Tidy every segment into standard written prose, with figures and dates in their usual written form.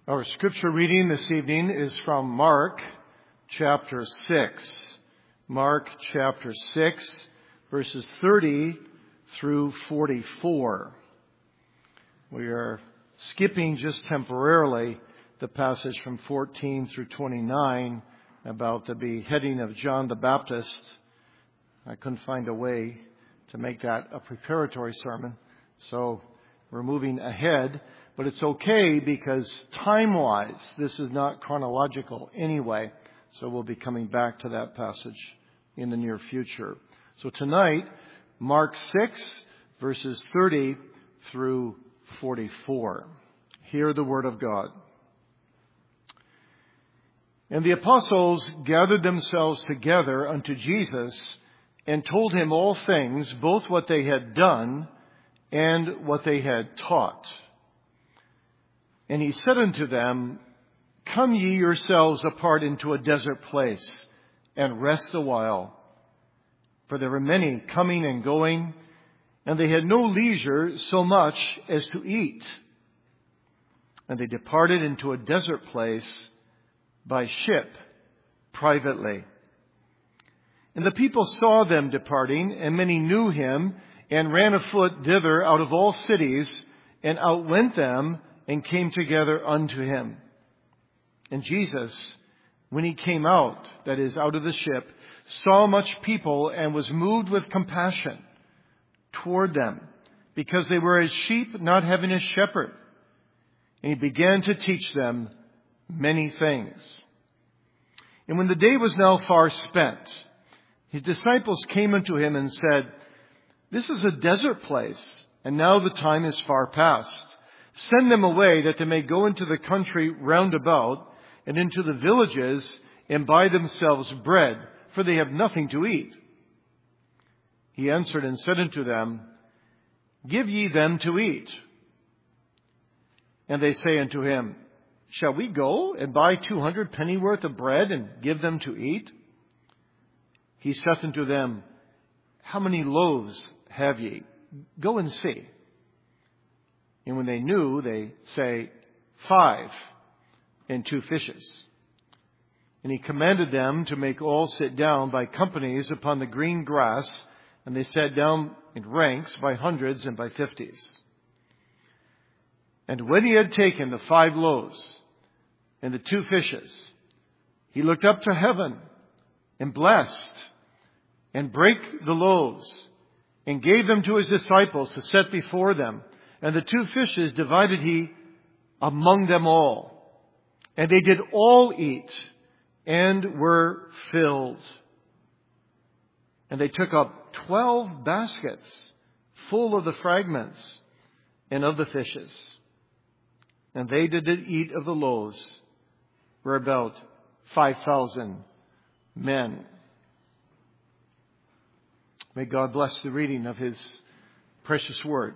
Our scripture reading this evening is from Mark chapter 6. Mark chapter 6, verses 30 through 44. We are skipping just temporarily the passage from 14 through 29 about the beheading of John the Baptist. I couldn't find a way to make that a preparatory sermon, so we're moving ahead. But it's okay because time-wise, this is not chronological anyway. So we'll be coming back to that passage in the near future. So tonight, Mark 6, verses 30 through 44. Hear the word of God. And the apostles gathered themselves together unto Jesus and told him all things, both what they had done and what they had taught. And he said unto them, Come ye yourselves apart into a desert place, and rest a while. For there were many coming and going, and they had no leisure so much as to eat. And they departed into a desert place by ship, privately. And the people saw them departing, and many knew him, and ran afoot thither out of all cities, and outwent them, and came together unto him. And Jesus, when he came out, that is, out of the ship, saw much people and was moved with compassion toward them, because they were as sheep not having a shepherd. And he began to teach them many things. And when the day was now far spent, his disciples came unto him and said, This is a desert place, and now the time is far past. Send them away that they may go into the country round about and into the villages and buy themselves bread, for they have nothing to eat. He answered and said unto them, Give ye them to eat. And they say unto him, Shall we go and buy 200 pennyworth of bread and give them to eat? He saith unto them, How many loaves have ye? Go and see. And when they knew, they say, 5, and 2 fishes. And he commanded them to make all sit down by companies upon the green grass, and they sat down in ranks by hundreds and by 50s. And when he had taken the 5 loaves and the 2 fishes, he looked up to heaven and blessed and brake the loaves and gave them to his disciples to set before them. And the 2 fishes divided he among them all. And they did all eat and were filled. And they took up 12 baskets full of the fragments and of the fishes. And they that did eat of the loaves were about 5,000 men. May God bless the reading of his precious word.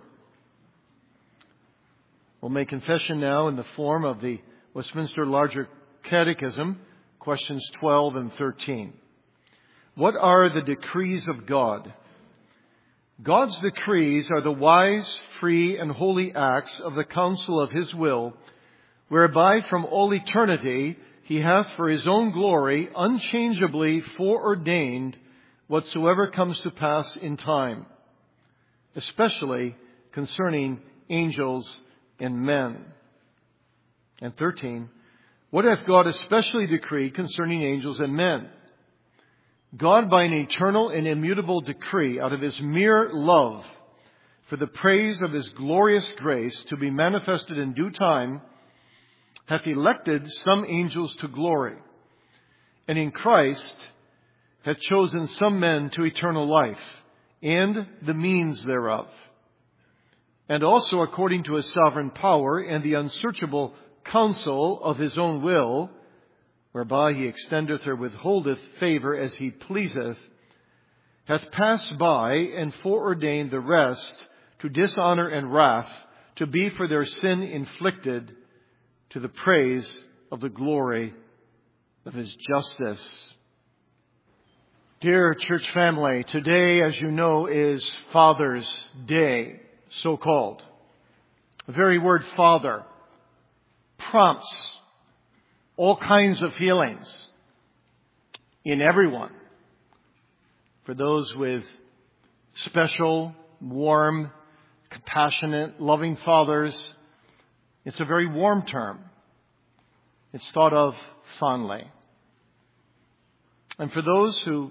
We'll make confession now in the form of the Westminster Larger Catechism, questions 12 and 13. What are the decrees of God? God's decrees are the wise, free, and holy acts of the counsel of his will, whereby from all eternity he hath for his own glory unchangeably foreordained whatsoever comes to pass in time, especially concerning angels and men. And 13, what hath God especially decreed concerning angels and men? God, by an eternal and immutable decree, out of his mere love, for the praise of his glorious grace to be manifested in due time, hath elected some angels to glory, and in Christ hath chosen some men to eternal life, and the means thereof. And also according to his sovereign power and the unsearchable counsel of his own will, whereby he extendeth or withholdeth favor as he pleaseth, hath passed by and foreordained the rest to dishonor and wrath, to be for their sin inflicted, to the praise of the glory of his justice. Dear church family, today, as you know, is Father's Day, so-called. The very word father prompts all kinds of feelings in everyone. For those with special, warm, compassionate, loving fathers, it's a very warm term. It's thought of fondly. And for those who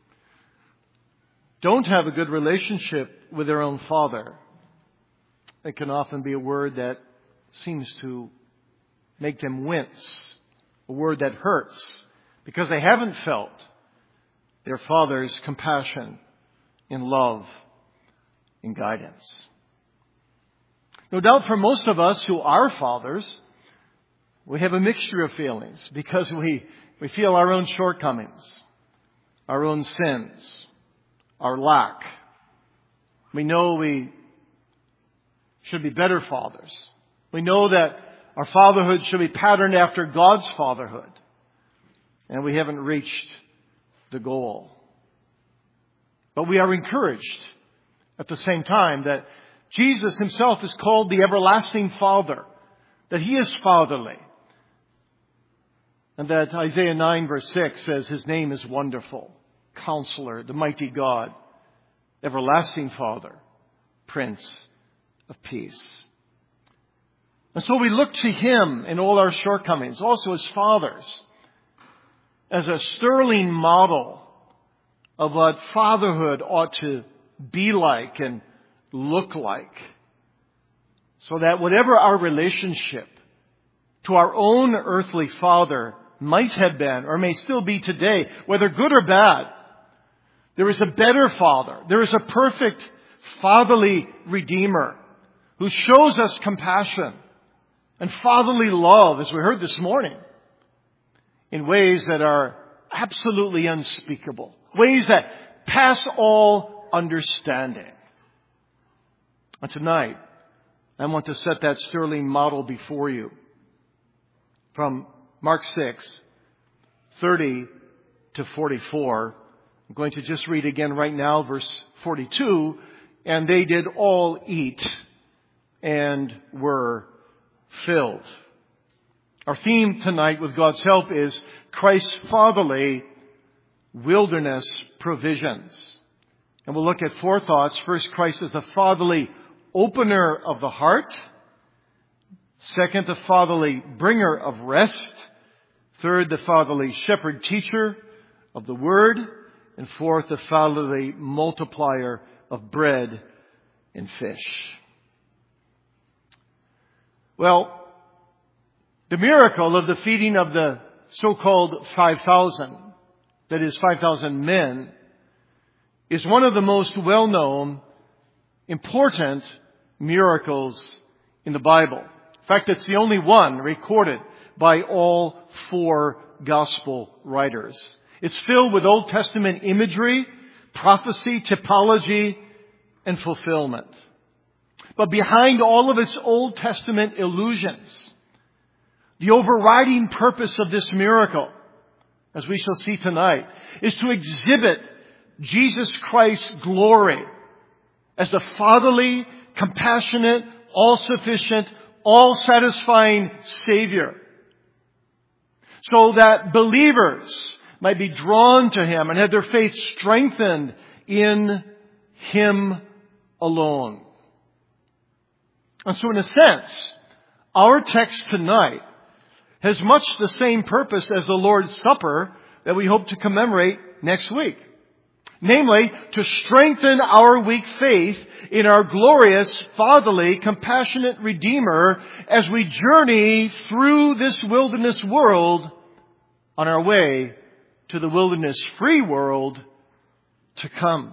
don't have a good relationship with their own father, it can often be a word that seems to make them wince, a word that hurts, because they haven't felt their father's compassion and love and guidance. No doubt for most of us who are fathers, we have a mixture of feelings because we feel our own shortcomings, our own sins, our lack. We know we should be better fathers. We know that our fatherhood should be patterned after God's fatherhood. And we haven't reached the goal. But we are encouraged at the same time that Jesus himself is called the everlasting Father, that he is fatherly. And that Isaiah 9 verse 6 says his name is Wonderful, Counselor, the Mighty God, Everlasting Father, Prince of Peace. And so we look to him in all our shortcomings, also as fathers, as a sterling model of what fatherhood ought to be like and look like. So that whatever our relationship to our own earthly father might have been or may still be today, whether good or bad, there is a better Father. There is a perfect fatherly Redeemer who shows us compassion and fatherly love, as we heard this morning, in ways that are absolutely unspeakable, ways that pass all understanding. And tonight, I want to set that sterling model before you from Mark 6, 30 to 44. I'm going to just read again right now, verse 42. And they did all eat and were filled. Our theme tonight, with God's help, is Christ's fatherly wilderness provisions. And we'll look at four thoughts. First, Christ is the fatherly opener of the heart. Second, the fatherly bringer of rest. Third, the fatherly shepherd teacher of the word. And fourth, the fatherly multiplier of bread and fish. Well, the miracle of the feeding of the so-called 5,000, that is 5,000 men, is one of the most well-known, important miracles in the Bible. In fact, it's the only one recorded by all four gospel writers. It's filled with Old Testament imagery, prophecy, typology, and fulfillment. But behind all of its Old Testament illusions, the overriding purpose of this miracle, as we shall see tonight, is to exhibit Jesus Christ's glory as the fatherly, compassionate, all-sufficient, all-satisfying Savior, so that believers might be drawn to him and have their faith strengthened in him alone. And so in a sense, our text tonight has much the same purpose as the Lord's Supper that we hope to commemorate next week. Namely, to strengthen our weak faith in our glorious, fatherly, compassionate Redeemer as we journey through this wilderness world on our way to the wilderness-free world to come.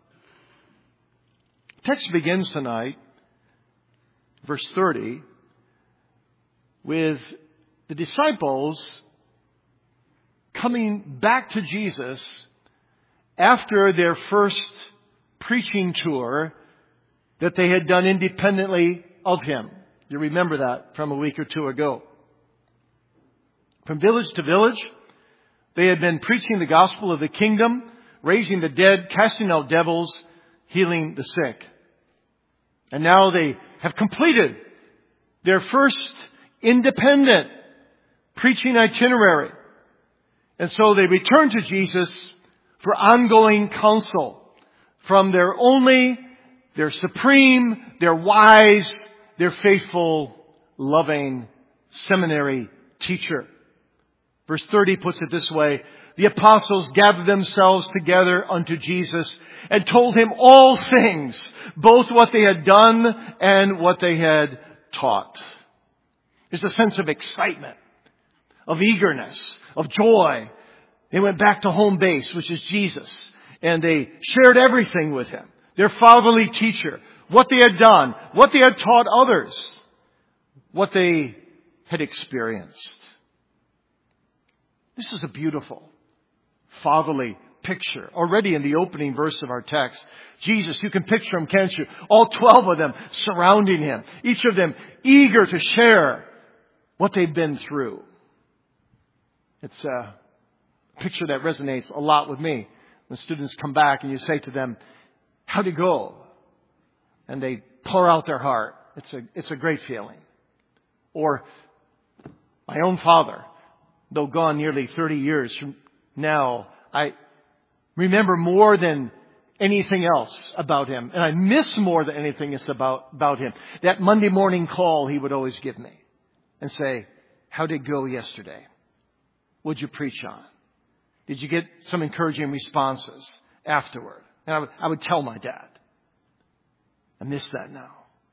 The text begins tonight, verse 30, with the disciples coming back to Jesus after their first preaching tour that they had done independently of him. You remember that from a week or two ago. From village to village, they had been preaching the gospel of the kingdom, raising the dead, casting out devils, healing the sick. And now they have completed their first independent preaching itinerary. And so they returned to Jesus for ongoing counsel from their only, their supreme, their wise, their faithful, loving seminary teacher. Verse 30 puts it this way: the apostles gathered themselves together unto Jesus and told him all things, both what they had done and what they had taught. There's a sense of excitement, of eagerness, of joy. They went back to home base, which is Jesus, and they shared everything with him. Their fatherly teacher, what they had done, what they had taught others, what they had experienced. This is a beautiful fatherly picture. Already in the opening verse of our text, Jesus, you can picture him, can't you? All 12 of them surrounding him. Each of them eager to share what they've been through. It's a picture that resonates a lot with me. When students come back and you say to them, how'd it go? And they pour out their heart. It's a great feeling. Or my own father, though gone nearly 30 years from now, I remember more than anything else about him. And I miss more than anything else about him. That Monday morning call he would always give me and say, how'd it go yesterday? What'd you preach on? Did you get some encouraging responses afterward? And I would tell my dad. I miss that now.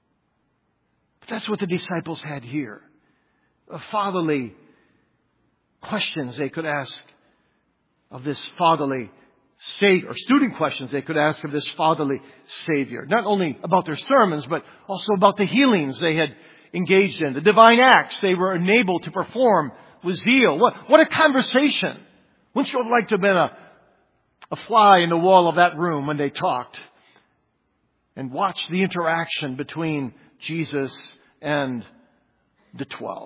But that's what the disciples had here. Fatherly questions they could ask of this fatherly Savior, or student questions they could ask of this fatherly Savior. Not only about their sermons, but also about the healings they had engaged in, the divine acts they were enabled to perform with zeal. What a conversation. Wouldn't you have liked to have been a fly in the wall of that room when they talked and watched the interaction between Jesus and the 12?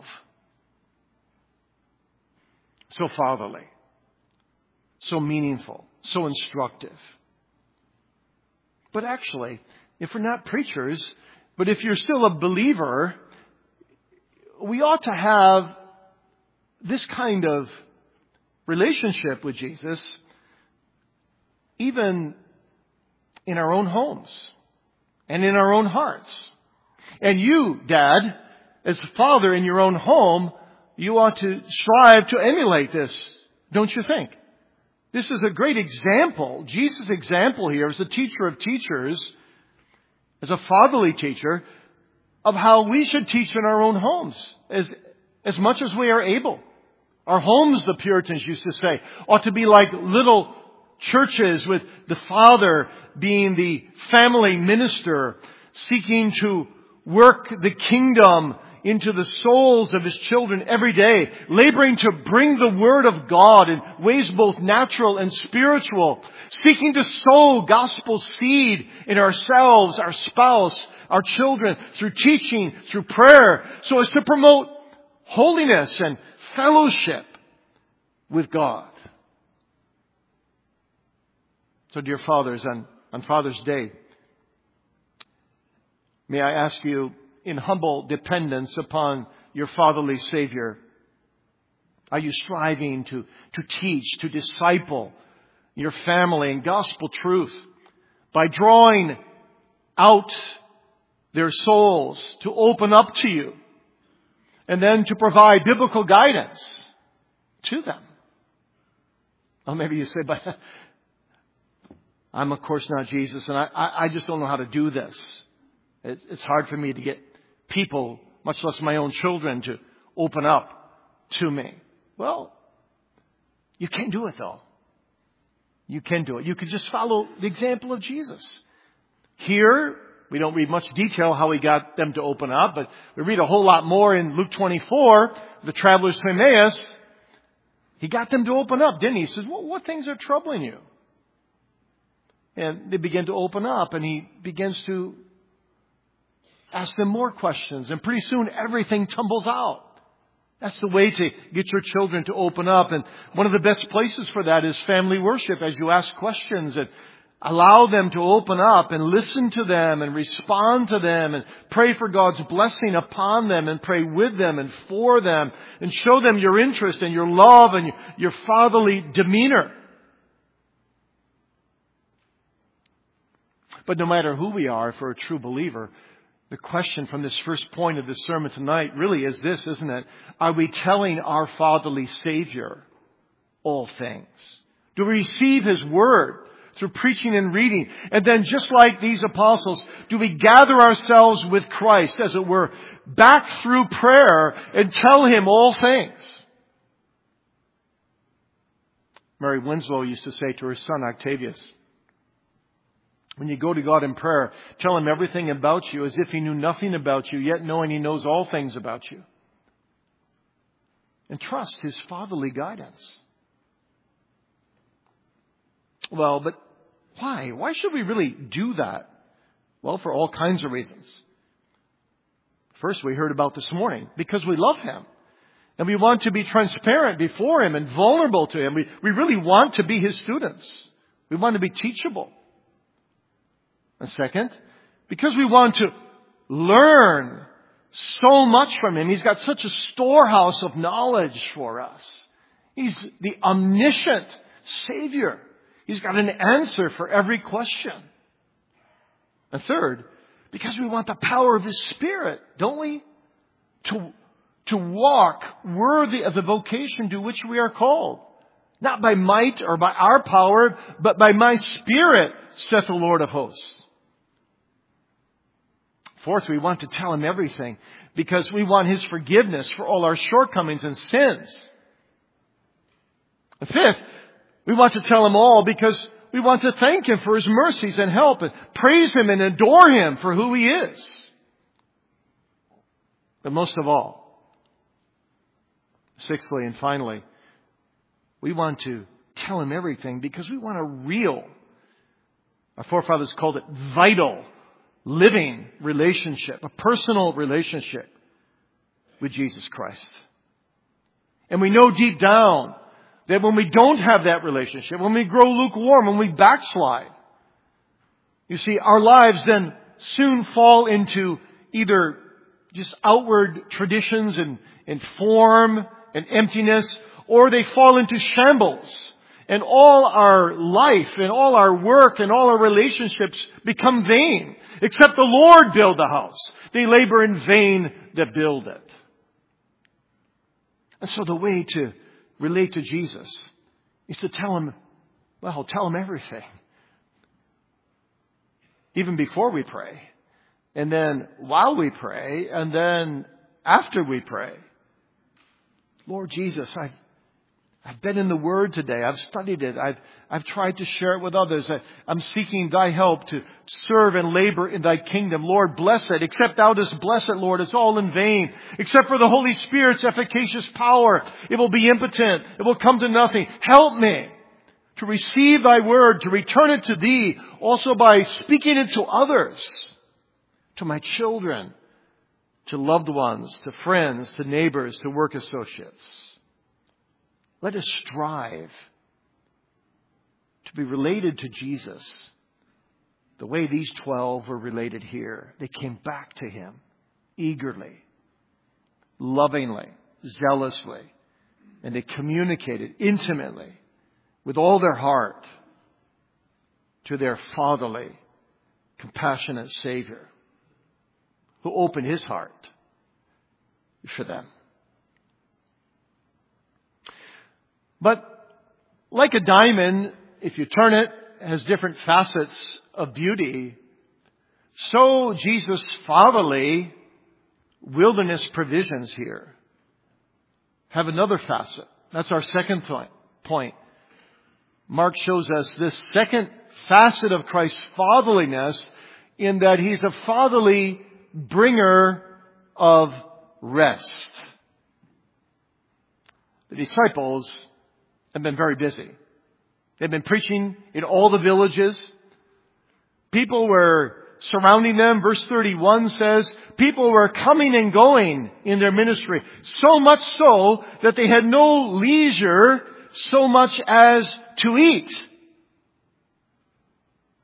So fatherly, so meaningful, so instructive. But actually, if we're not preachers, but if you're still a believer, we ought to have this kind of relationship with Jesus even in our own homes and in our own hearts. And you, Dad, as a father in your own home, you ought to strive to emulate this, don't you think? This is a great example. Jesus' example here as a teacher of teachers, as a fatherly teacher, of how we should teach in our own homes as much as we are able. Our homes, the Puritans used to say, ought to be like little churches with the father being the family minister, seeking to work the kingdom into the souls of his children every day, laboring to bring the word of God in ways both natural and spiritual, seeking to sow gospel seed in ourselves, our spouse, our children, through teaching, through prayer, so as to promote holiness and fellowship with God. So, dear fathers, on Father's Day, may I ask you, in humble dependence upon your fatherly Savior, are you striving to teach, to disciple your family in gospel truth by drawing out their souls to open up to you and then to provide biblical guidance to them? Well, maybe you say, but I'm of course not Jesus, and I just don't know how to do this. It's hard for me to get people, much less my own children, to open up to me. Well, you can do it though. You can do it. You can just follow the example of Jesus. Here, we don't read much detail how he got them to open up, but we read a whole lot more in Luke 24, the travelers to Emmaus. He got them to open up, didn't he? He says, well, what things are troubling you? And they begin to open up, and he begins to ask them more questions. And pretty soon everything tumbles out. That's the way to get your children to open up. And one of the best places for that is family worship, as you ask questions and Allow them to open up and listen to them and respond to them and pray for God's blessing upon them and pray with them and for them and show them your interest and your love and your fatherly demeanor. But no matter who we are, for a true believer, the question from this first point of this sermon tonight really is this, isn't it? Are we telling our fatherly Savior all things? Do we receive His Word through preaching and reading? And then just like these apostles, do we gather ourselves with Christ, as it were, back through prayer and tell Him all things? Mary Winslow used to say to her son Octavius, when you go to God in prayer, tell Him everything about you as if He knew nothing about you, yet knowing He knows all things about you. And trust His fatherly guidance. Well, but why? Why should we really do that? Well, for all kinds of reasons. First, we heard about this morning, because we love Him. And we want to be transparent before Him and vulnerable to Him. We really want to be His students. We want to be teachable. And second, because we want to learn so much from Him. He's got such a storehouse of knowledge for us. He's the omniscient Savior. He's got an answer for every question. And third, because we want the power of His Spirit, don't we? To walk worthy of the vocation to which we are called. Not by might or by our power, but by my Spirit, saith the Lord of hosts. Fourth, we want to tell Him everything because we want His forgiveness for all our shortcomings and sins. And fifth, we want to tell Him all because we want to thank Him for His mercies and help and praise Him and adore Him for who He is. But most of all, sixthly and finally, we want to tell Him everything because we want a real, our forefathers called it vital, living relationship, a personal relationship with Jesus Christ. And we know deep down that when we don't have that relationship, when we grow lukewarm, when we backslide, you see, our lives then soon fall into either just outward traditions and form and emptiness, or they fall into shambles. And all our life and all our work and all our relationships become vain. Except the Lord build the house. They labor in vain that build it. And so the way to relate to Jesus is to tell Him everything. Even before we pray. And then while we pray. And then after we pray. Lord Jesus, I've been in the Word today. I've studied it. I've tried to share it with others. I'm seeking Thy help to serve and labor in Thy kingdom. Lord, bless it. Except Thou dost bless it, Lord, it's all in vain. Except for the Holy Spirit's efficacious power, it will be impotent. It will come to nothing. Help me to receive Thy Word, to return it to Thee, also by speaking it to others, to my children, to loved ones, to friends, to neighbors, to work associates. Let us strive to be related to Jesus the way these 12 were related here. They came back to Him eagerly, lovingly, zealously, and they communicated intimately with all their heart to their fatherly, compassionate Savior who opened His heart for them. But like a diamond, if you turn it, has different facets of beauty. So Jesus' fatherly wilderness provisions here have another facet. That's our second point. Mark shows us this second facet of Christ's fatherliness in that He's a fatherly bringer of rest. The disciples have been very busy. They've been preaching in all the villages. People were surrounding them. Verse 31 says, people were coming and going in their ministry. So much so that they had no leisure so much as to eat.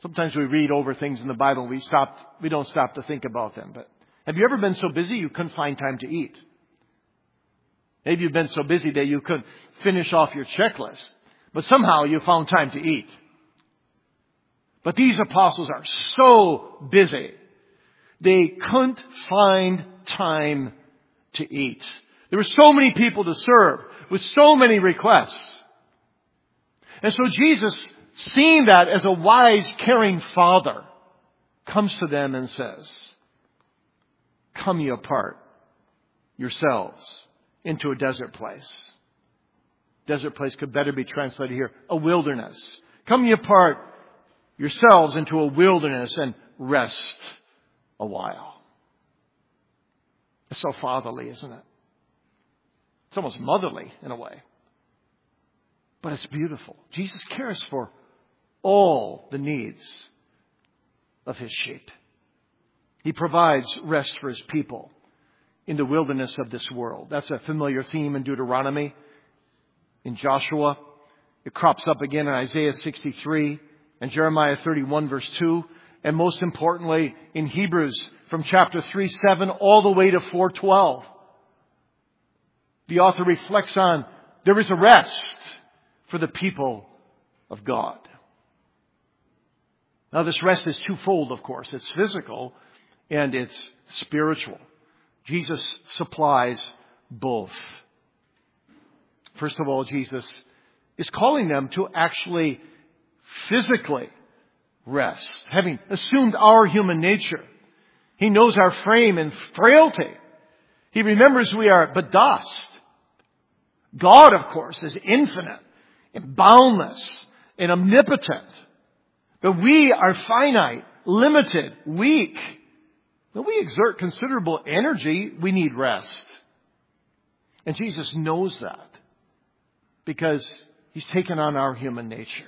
Sometimes we read over things in the Bible, we don't stop to think about them. But have you ever been so busy you couldn't find time to eat? Maybe you've been so busy that you couldn't finish off your checklist, but somehow you found time to eat. But these apostles are so busy, they couldn't find time to eat. There were so many people to serve with so many requests. And so Jesus, seeing that as a wise, caring father, comes to them and says, "Come ye apart yourselves into a desert place." Desert place could better be translated here, a wilderness. Come ye apart yourselves into a wilderness and rest a while. It's so fatherly, isn't it? It's almost motherly in a way. But it's beautiful. Jesus cares for all the needs of His sheep. He provides rest for His people in the wilderness of this world. That's a familiar theme in Deuteronomy, in Joshua. It crops up again in Isaiah 63 and Jeremiah 31 verse 2. And most importantly, in Hebrews from chapter 3:7 all the way to 4:12. The author reflects on there is a rest for the people of God. Now this rest is twofold, of course. It's physical and it's spiritual. Jesus supplies both. First of all, Jesus is calling them to actually physically rest, having assumed our human nature. He knows our frame and frailty. He remembers we are but dust. God, of course, is infinite and boundless and omnipotent. But we are finite, limited, weak. When we exert considerable energy, we need rest. And Jesus knows that because He's taken on our human nature.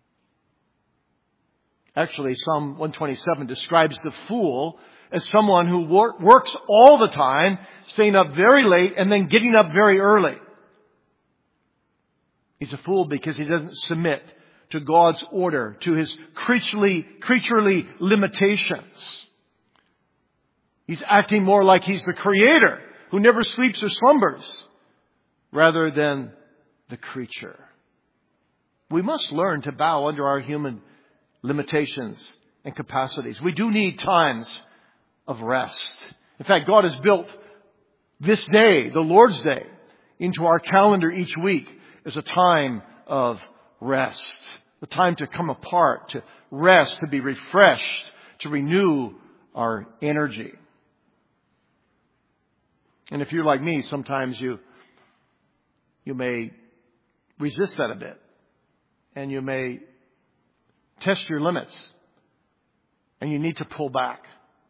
Actually, Psalm 127 describes the fool as someone who works all the time, staying up very late and then getting up very early. He's a fool because he doesn't submit to God's order, to His creaturely limitations. He's acting more like He's the Creator who never sleeps or slumbers rather than the creature. We must learn to bow under our human limitations and capacities. We do need times of rest. In fact, God has built this day, the Lord's Day, into our calendar each week as a time of rest. The time to come apart, to rest, to be refreshed, to renew our energy. And if you're like me, sometimes you may resist that a bit. And you may test your limits. And you need to pull back.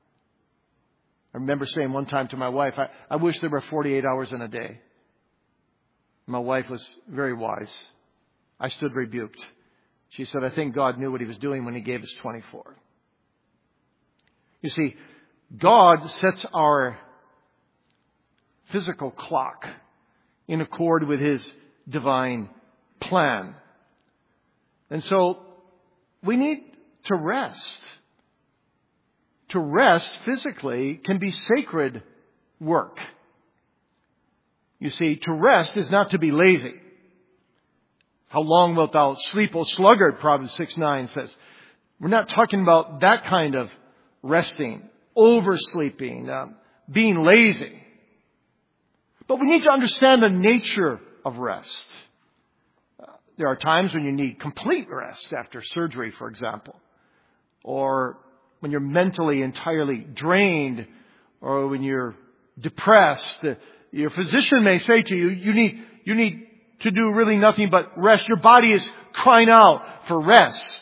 I remember saying one time to my wife, I wish there were 48 hours in a day. My wife was very wise. I stood rebuked. She said, I think God knew what He was doing when He gave us 24. You see, God sets our physical clock in accord with His divine plan. And so we need to rest. To rest physically can be sacred work. You see, to rest is not to be lazy. How long wilt thou sleep, O sluggard, Proverbs 6:9 says. We're not talking about that kind of resting, oversleeping, being lazy. But we need to understand the nature of rest. There are times when you need complete rest after surgery, for example. Or when you're mentally entirely drained. Or when you're depressed. Your physician may say to you, you need to do really nothing but rest. Your body is crying out for rest.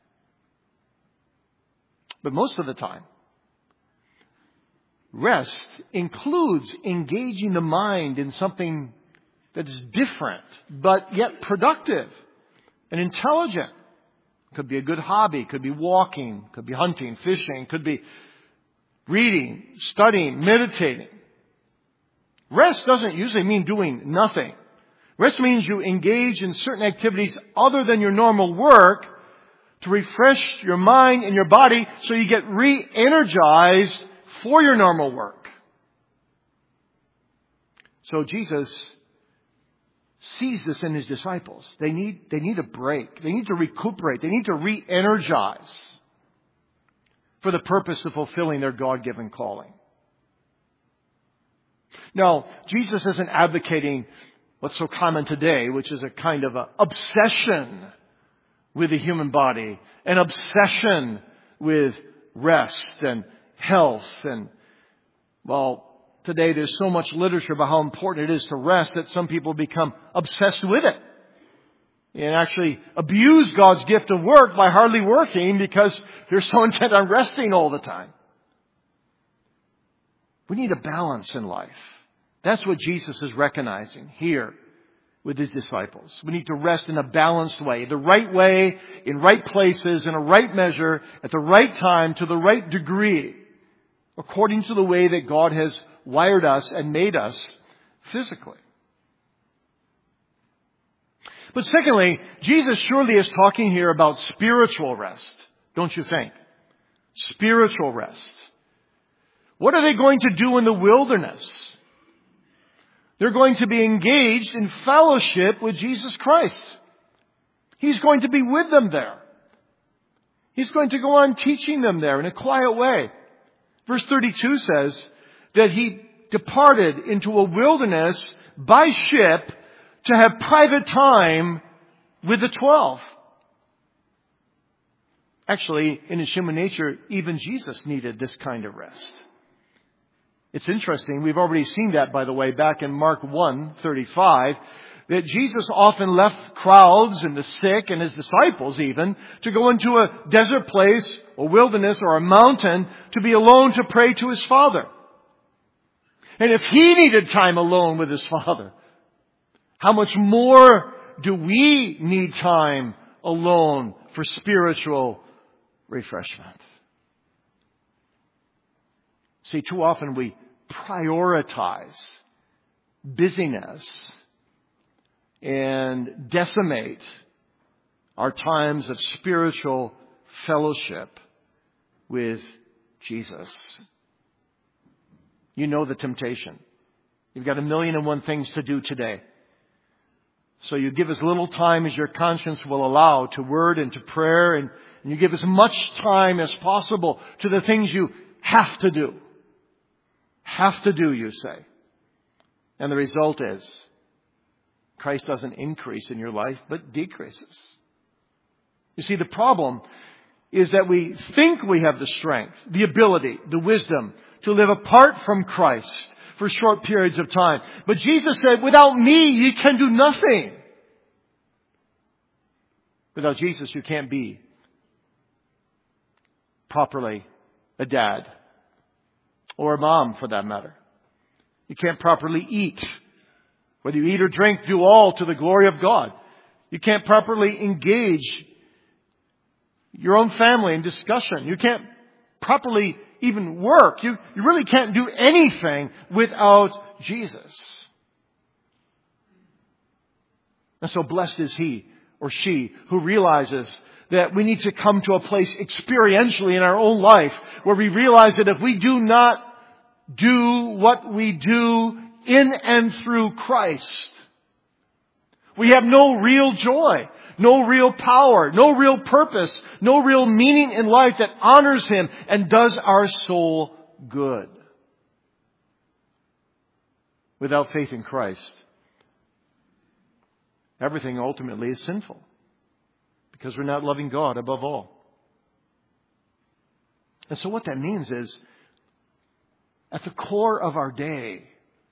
But most of the time, rest includes engaging the mind in something that is different, but yet productive and intelligent. It could be a good hobby, it could be walking, it could be hunting, fishing, it could be reading, studying, meditating. Rest doesn't usually mean doing nothing. Rest means you engage in certain activities other than your normal work to refresh your mind and your body so you get re-energized for your normal work. So Jesus sees this in His disciples. They need a break. They need to recuperate. They need to re-energize for the purpose of fulfilling their God-given calling. Now, Jesus isn't advocating what's so common today, which is a kind of obsession with the human body, an obsession with rest and health. And, well, today there's so much literature about how important it is to rest that some people become obsessed with it and actually abuse God's gift of work by hardly working because they're so intent on resting all the time. We need a balance in life. That's what Jesus is recognizing here with His disciples. We need to rest in a balanced way, in right places, in a right measure, at the right time, to the right degree, according to the way that God has wired us and made us physically. But secondly, Jesus surely is talking here about spiritual rest, don't you think? Spiritual rest. What are they going to do in the wilderness? They're going to be engaged in fellowship with Jesus Christ. He's going to be with them there. He's going to go on teaching them there in a quiet way. Verse 32 says that He departed into a wilderness by ship to have private time with the 12. Actually, in His human nature, even Jesus needed this kind of rest. It's interesting. We've already seen that, by the way, back in Mark 1:35, that Jesus often left crowds and the sick and His disciples even to go into a desert place, a wilderness, or a mountain to be alone to pray to His Father. And if He needed time alone with His Father, how much more do we need time alone for spiritual refreshment? See, too often we prioritize busyness and decimate our times of spiritual fellowship with Jesus. You know the temptation. You've got 1,000,001 things to do today. So you give as little time as your conscience will allow to word and to prayer, and you give as much time as possible to the things you have to do. Have to do, you say. And the result is, Christ doesn't increase in your life, but decreases. You see, the problem is that we think we have the strength, the ability, the wisdom to live apart from Christ for short periods of time. But Jesus said, without me, you can do nothing. Without Jesus, you can't be properly a dad. Or a mom, for that matter. You can't properly eat. Whether you eat or drink, do all to the glory of God. You can't properly engage your own family in discussion. You can't properly even work. You really can't do anything without Jesus. And so blessed is he or she who realizes that we need to come to a place experientially in our own life where we realize that if we do not do what we do in and through Christ, we have no real joy, no real power, no real purpose, no real meaning in life that honors Him and does our soul good. Without faith in Christ, everything ultimately is sinful because we're not loving God above all. And so what that means is, at the core of our day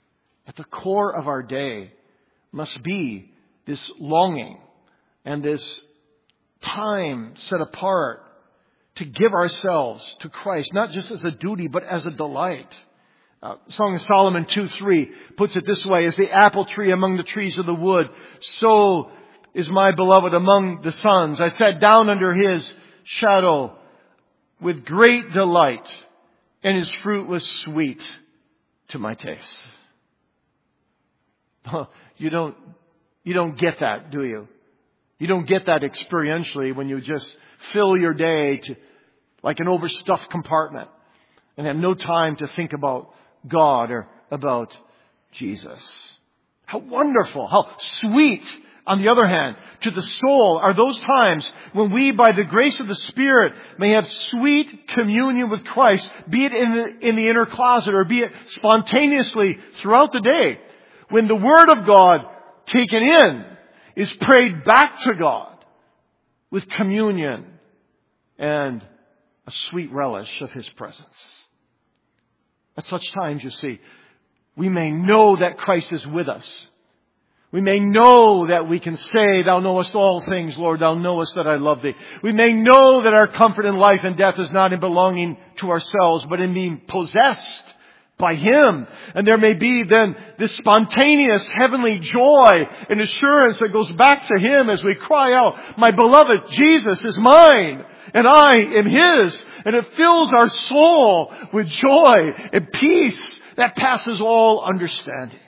must be this longing and this time set apart to give ourselves to Christ, not just as a duty, but as a delight. Song of Solomon 2:3 puts it this way: as the apple tree among the trees of the wood, so is my beloved among the sons. I sat down under His shadow with great delight, and His fruit was sweet to my taste. You don't get that, do you? You don't get that experientially when you just fill your day to like an overstuffed compartment and have no time to think about God or about Jesus. How wonderful, how sweet, on the other hand, to the soul are those times when we, by the grace of the Spirit, may have sweet communion with Christ, be it in the inner closet or be it spontaneously throughout the day, when the Word of God taken in is prayed back to God with communion and a sweet relish of His presence. At such times, you see, we may know that Christ is with us. We may know that we can say, Thou knowest all things, Lord, Thou knowest that I love Thee. We may know that our comfort in life and death is not in belonging to ourselves, but in being possessed by Him. And there may be then this spontaneous heavenly joy and assurance that goes back to Him as we cry out, My beloved Jesus is mine, and I am His. And it fills our soul with joy and peace that passes all understanding.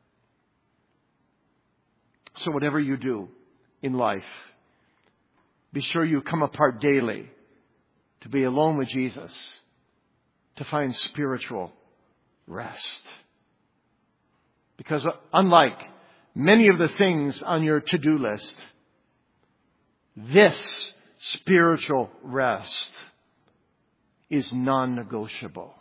So whatever you do in life, be sure you come apart daily to be alone with Jesus, to find spiritual rest. Because unlike many of the things on your to-do list, this spiritual rest is non-negotiable.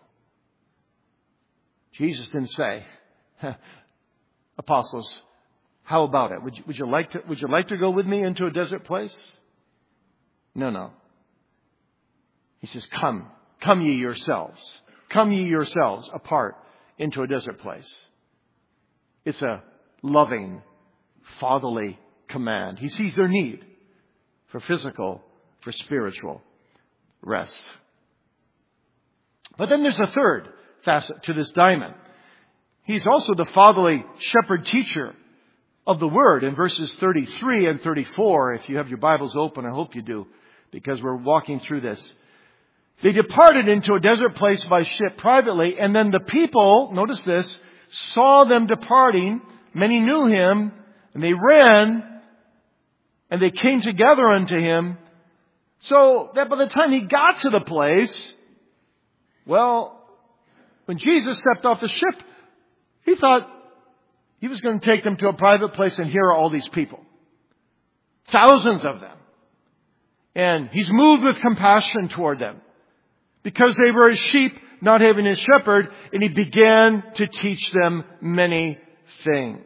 Jesus didn't say, Apostles, how about it? Would you like to go with me into a desert place? No. He says, Come ye yourselves. Come ye yourselves apart into a desert place. It's a loving, fatherly command. He sees their need for physical, for spiritual rest. But then there's a third facet to this diamond. He's also the fatherly shepherd teacher of the Word in verses 33 and 34. If you have your Bibles open, I hope you do, because we're walking through this. They departed into a desert place by ship privately, and then the people, notice this, saw them departing. Many knew Him, and they ran, and they came together unto Him, so that by the time He got to the place, well, when Jesus stepped off the ship, He thought He was going to take them to a private place, and here are all these people. Thousands of them. And He's moved with compassion toward them, because they were as sheep, not having a shepherd, and He began to teach them many things.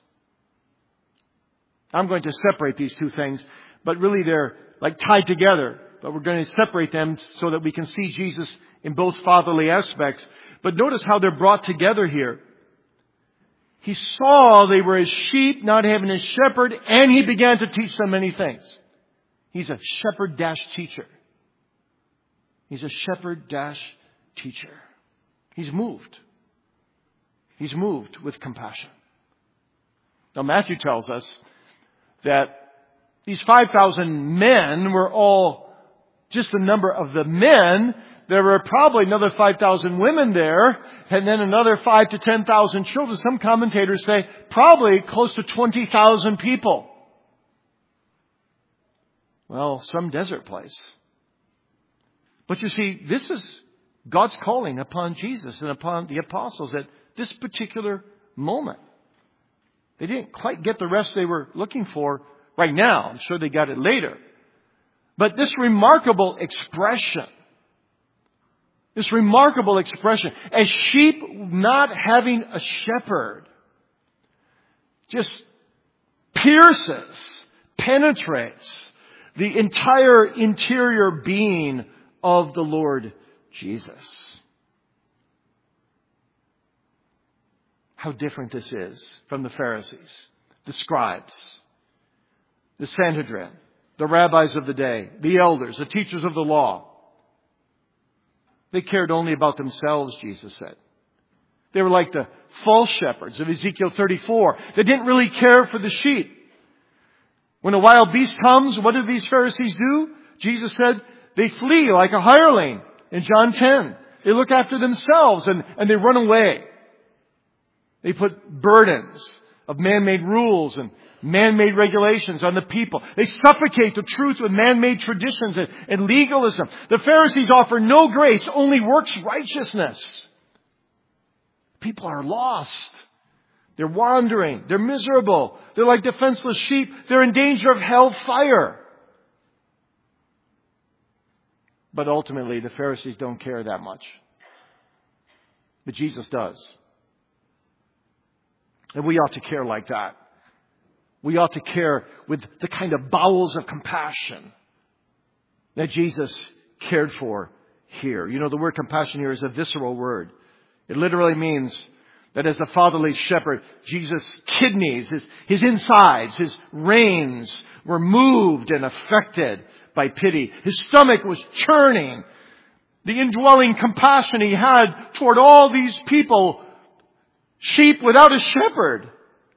I'm going to separate these two things, but really they're like tied together. But we're going to separate them so that we can see Jesus in both fatherly aspects. But notice how they're brought together here. He saw they were as sheep, not having a shepherd, and He began to teach them many things. He's a shepherd-teacher. He's a shepherd-teacher. He's moved. He's moved with compassion. Now Matthew tells us that these 5,000 men were all just the number of the men. There were probably another 5,000 women there, and then another 5,000 to 10,000 children. Some commentators say probably close to 20,000 people. Well, some desert place. But you see, this is God's calling upon Jesus and upon the apostles at this particular moment. They didn't quite get the rest they were looking for right now. I'm sure they got it later. But this remarkable expression, as sheep not having a shepherd, just penetrates the entire interior being of the Lord Jesus. How different this is from the Pharisees, the scribes, the Sanhedrin, the rabbis of the day, the elders, the teachers of the law. They cared only about themselves, Jesus said. They were like the false shepherds of Ezekiel 34. They didn't really care for the sheep. When a wild beast comes, what do these Pharisees do? Jesus said they flee like a hireling in John 10. They look after themselves and they run away. They put burdens of man-made rules and man-made regulations on the people. They suffocate the truth with man-made traditions and legalism. The Pharisees offer no grace, only works righteousness. People are lost. They're wandering. They're miserable. They're like defenseless sheep. They're in danger of hell fire. But ultimately, the Pharisees don't care that much. But Jesus does. And we ought to care like that. We ought to care with the kind of bowels of compassion that Jesus cared for here. You know, the word compassion here is a visceral word. It literally means that as a fatherly shepherd, Jesus' kidneys, his insides, his reins were moved and affected by pity. His stomach was churning. The indwelling compassion he had toward all these people, sheep without a shepherd.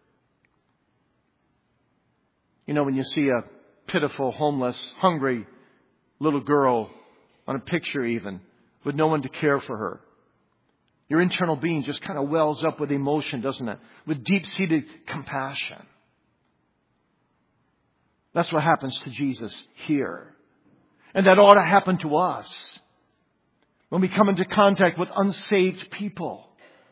You know, when you see a pitiful, homeless, hungry little girl on a picture even, with no one to care for her, your internal being just kind of wells up with emotion, doesn't it? With deep-seated compassion. That's what happens to Jesus here. And that ought to happen to us when we come into contact with unsaved people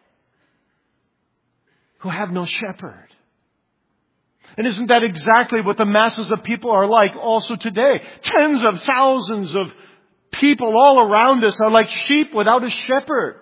who have no shepherd. And isn't that exactly what the masses of people are like also today? Tens of thousands of people all around us are like sheep without a shepherd.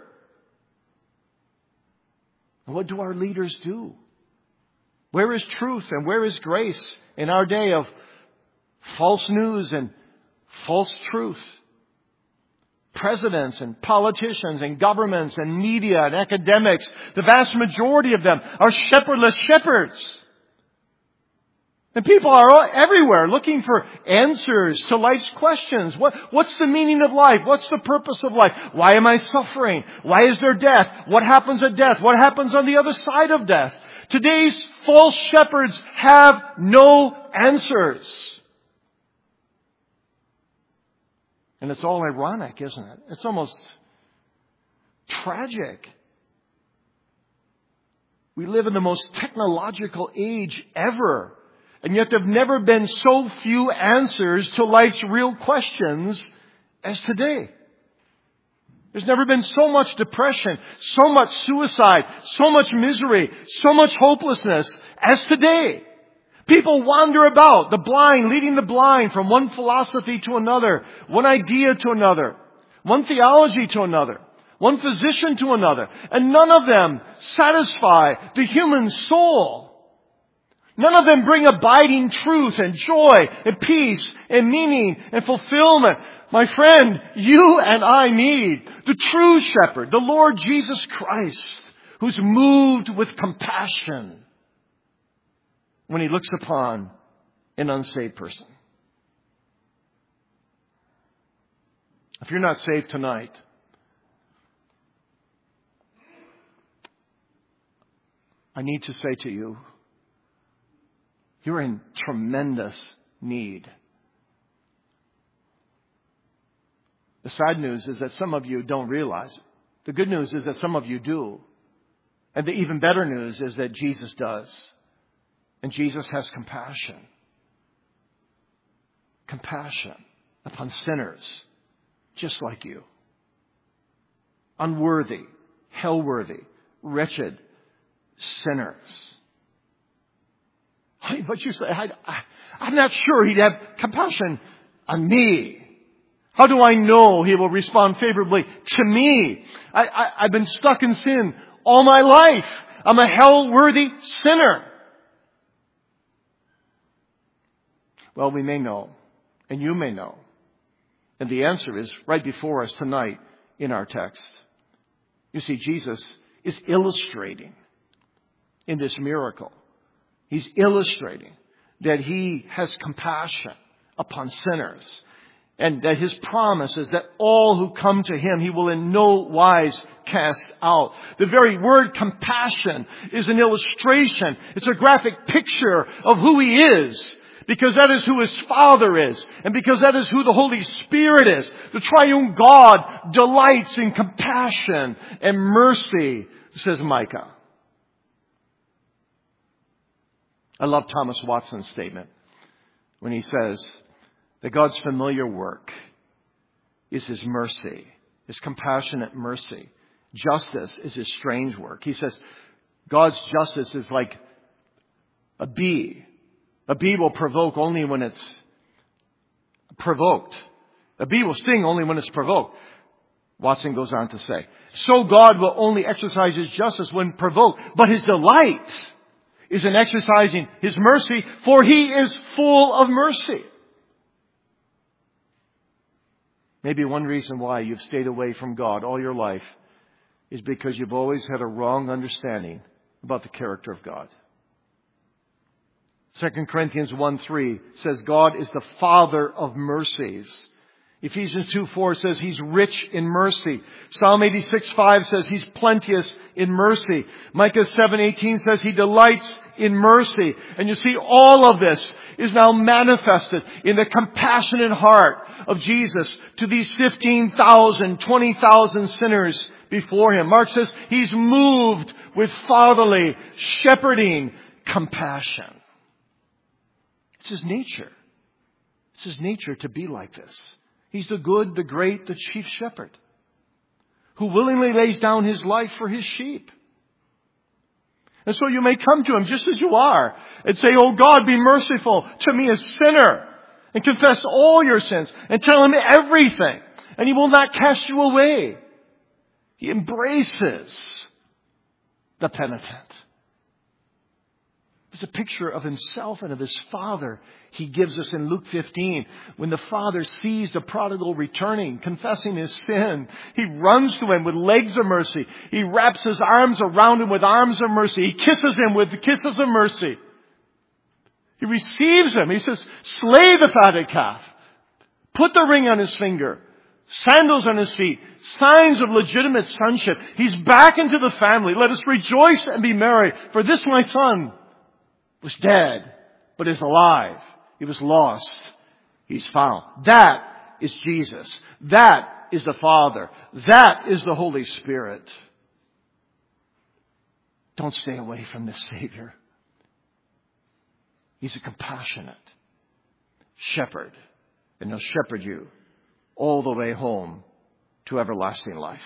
And what do our leaders do? Where is truth and where is grace in our day of false news and false truth? Presidents and politicians and governments and media and academics, the vast majority of them are shepherdless shepherds. And people are everywhere looking for answers to life's questions. What's the meaning of life? What's the purpose of life? Why am I suffering? Why is there death? What happens at death? What happens on the other side of death? Today's false shepherds have no answers. And it's all ironic, isn't it? It's almost tragic. We live in the most technological age ever. And yet there have never been so few answers to life's real questions as today. There's never been so much depression, so much suicide, so much misery, so much hopelessness as today. People wander about, the blind leading the blind from one philosophy to another, one idea to another, one theology to another, one physician to another. And none of them satisfy the human soul. None of them bring abiding truth and joy and peace and meaning and fulfillment. My friend, you and I need the true shepherd, the Lord Jesus Christ, who's moved with compassion when he looks upon an unsaved person. If you're not saved tonight, I need to say to you, you're in tremendous need. The sad news is that some of you don't realize it. The good news is that some of you do. And the even better news is that Jesus does. And Jesus has compassion. Compassion upon sinners just like you. Unworthy, hell-worthy, wretched sinners. But you say, I'm not sure he'd have compassion on me. How do I know he will respond favorably to me? I've been stuck in sin all my life. I'm a hell-worthy sinner. Well, we may know, and you may know. And the answer is right before us tonight in our text. You see, Jesus is illustrating in this miracle. He's illustrating that he has compassion upon sinners. And that his promise is that all who come to him, he will in no wise cast out. The very word compassion is an illustration. It's a graphic picture of who he is. Because that is who his Father is. And because that is who the Holy Spirit is. The triune God delights in compassion and mercy, says Micah. I love Thomas Watson's statement when he says that God's familiar work is His mercy, His compassionate mercy. Justice is His strange work. He says God's justice is like a bee. A bee will provoke only when it's provoked. A bee will sting only when it's provoked. Watson goes on to say, so God will only exercise His justice when provoked, but His delight is in exercising His mercy, for He is full of mercy. Maybe one reason why you've stayed away from God all your life is because you've always had a wrong understanding about the character of God. 2 Corinthians 1:3 says God is the Father of mercies. Ephesians 2:4 says He's rich in mercy. Psalm 86:5 says He's plenteous in mercy. Micah 7:18 says He delights in mercy. And you see, all of this is now manifested in the compassionate heart of Jesus to these 15,000, 20,000 sinners before Him. Mark says He's moved with fatherly, shepherding compassion. It's His nature. It's His nature to be like this. He's the good, the great, the chief shepherd who willingly lays down His life for His sheep. And so you may come to Him just as you are and say, oh God, be merciful to me, a sinner, and confess all your sins and tell Him everything. And He will not cast you away. He embraces the penitent. It's a picture of Himself and of His Father He gives us in Luke 15. When the Father sees the prodigal returning, confessing his sin, He runs to him with legs of mercy. He wraps His arms around him with arms of mercy. He kisses him with the kisses of mercy. He receives him. He says, slay the fatted calf. Put the ring on his finger. Sandals on his feet. Signs of legitimate sonship. He's back into the family. Let us rejoice and be merry. For this my son was dead, but is alive. He was lost. He's found. That is Jesus. That is the Father. That is the Holy Spirit. Don't stay away from this Savior. He's a compassionate shepherd, and He'll shepherd you all the way home to everlasting life.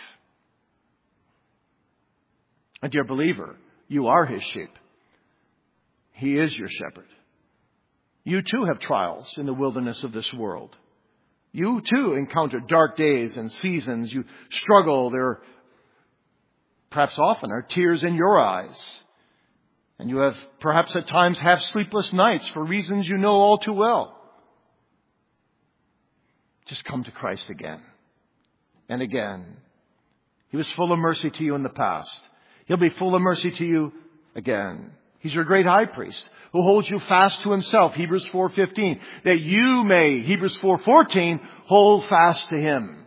And dear believer, you are His sheep. He is your shepherd. You too have trials in the wilderness of this world. You too encounter dark days and seasons. You struggle. There perhaps often are tears in your eyes. And you have perhaps at times have sleepless nights for reasons you know all too well. Just come to Christ again and again. He was full of mercy to you in the past. He'll be full of mercy to you again. He's your great high priest who holds you fast to Himself, Hebrews 4:15, that you may, Hebrews 4:14, hold fast to Him.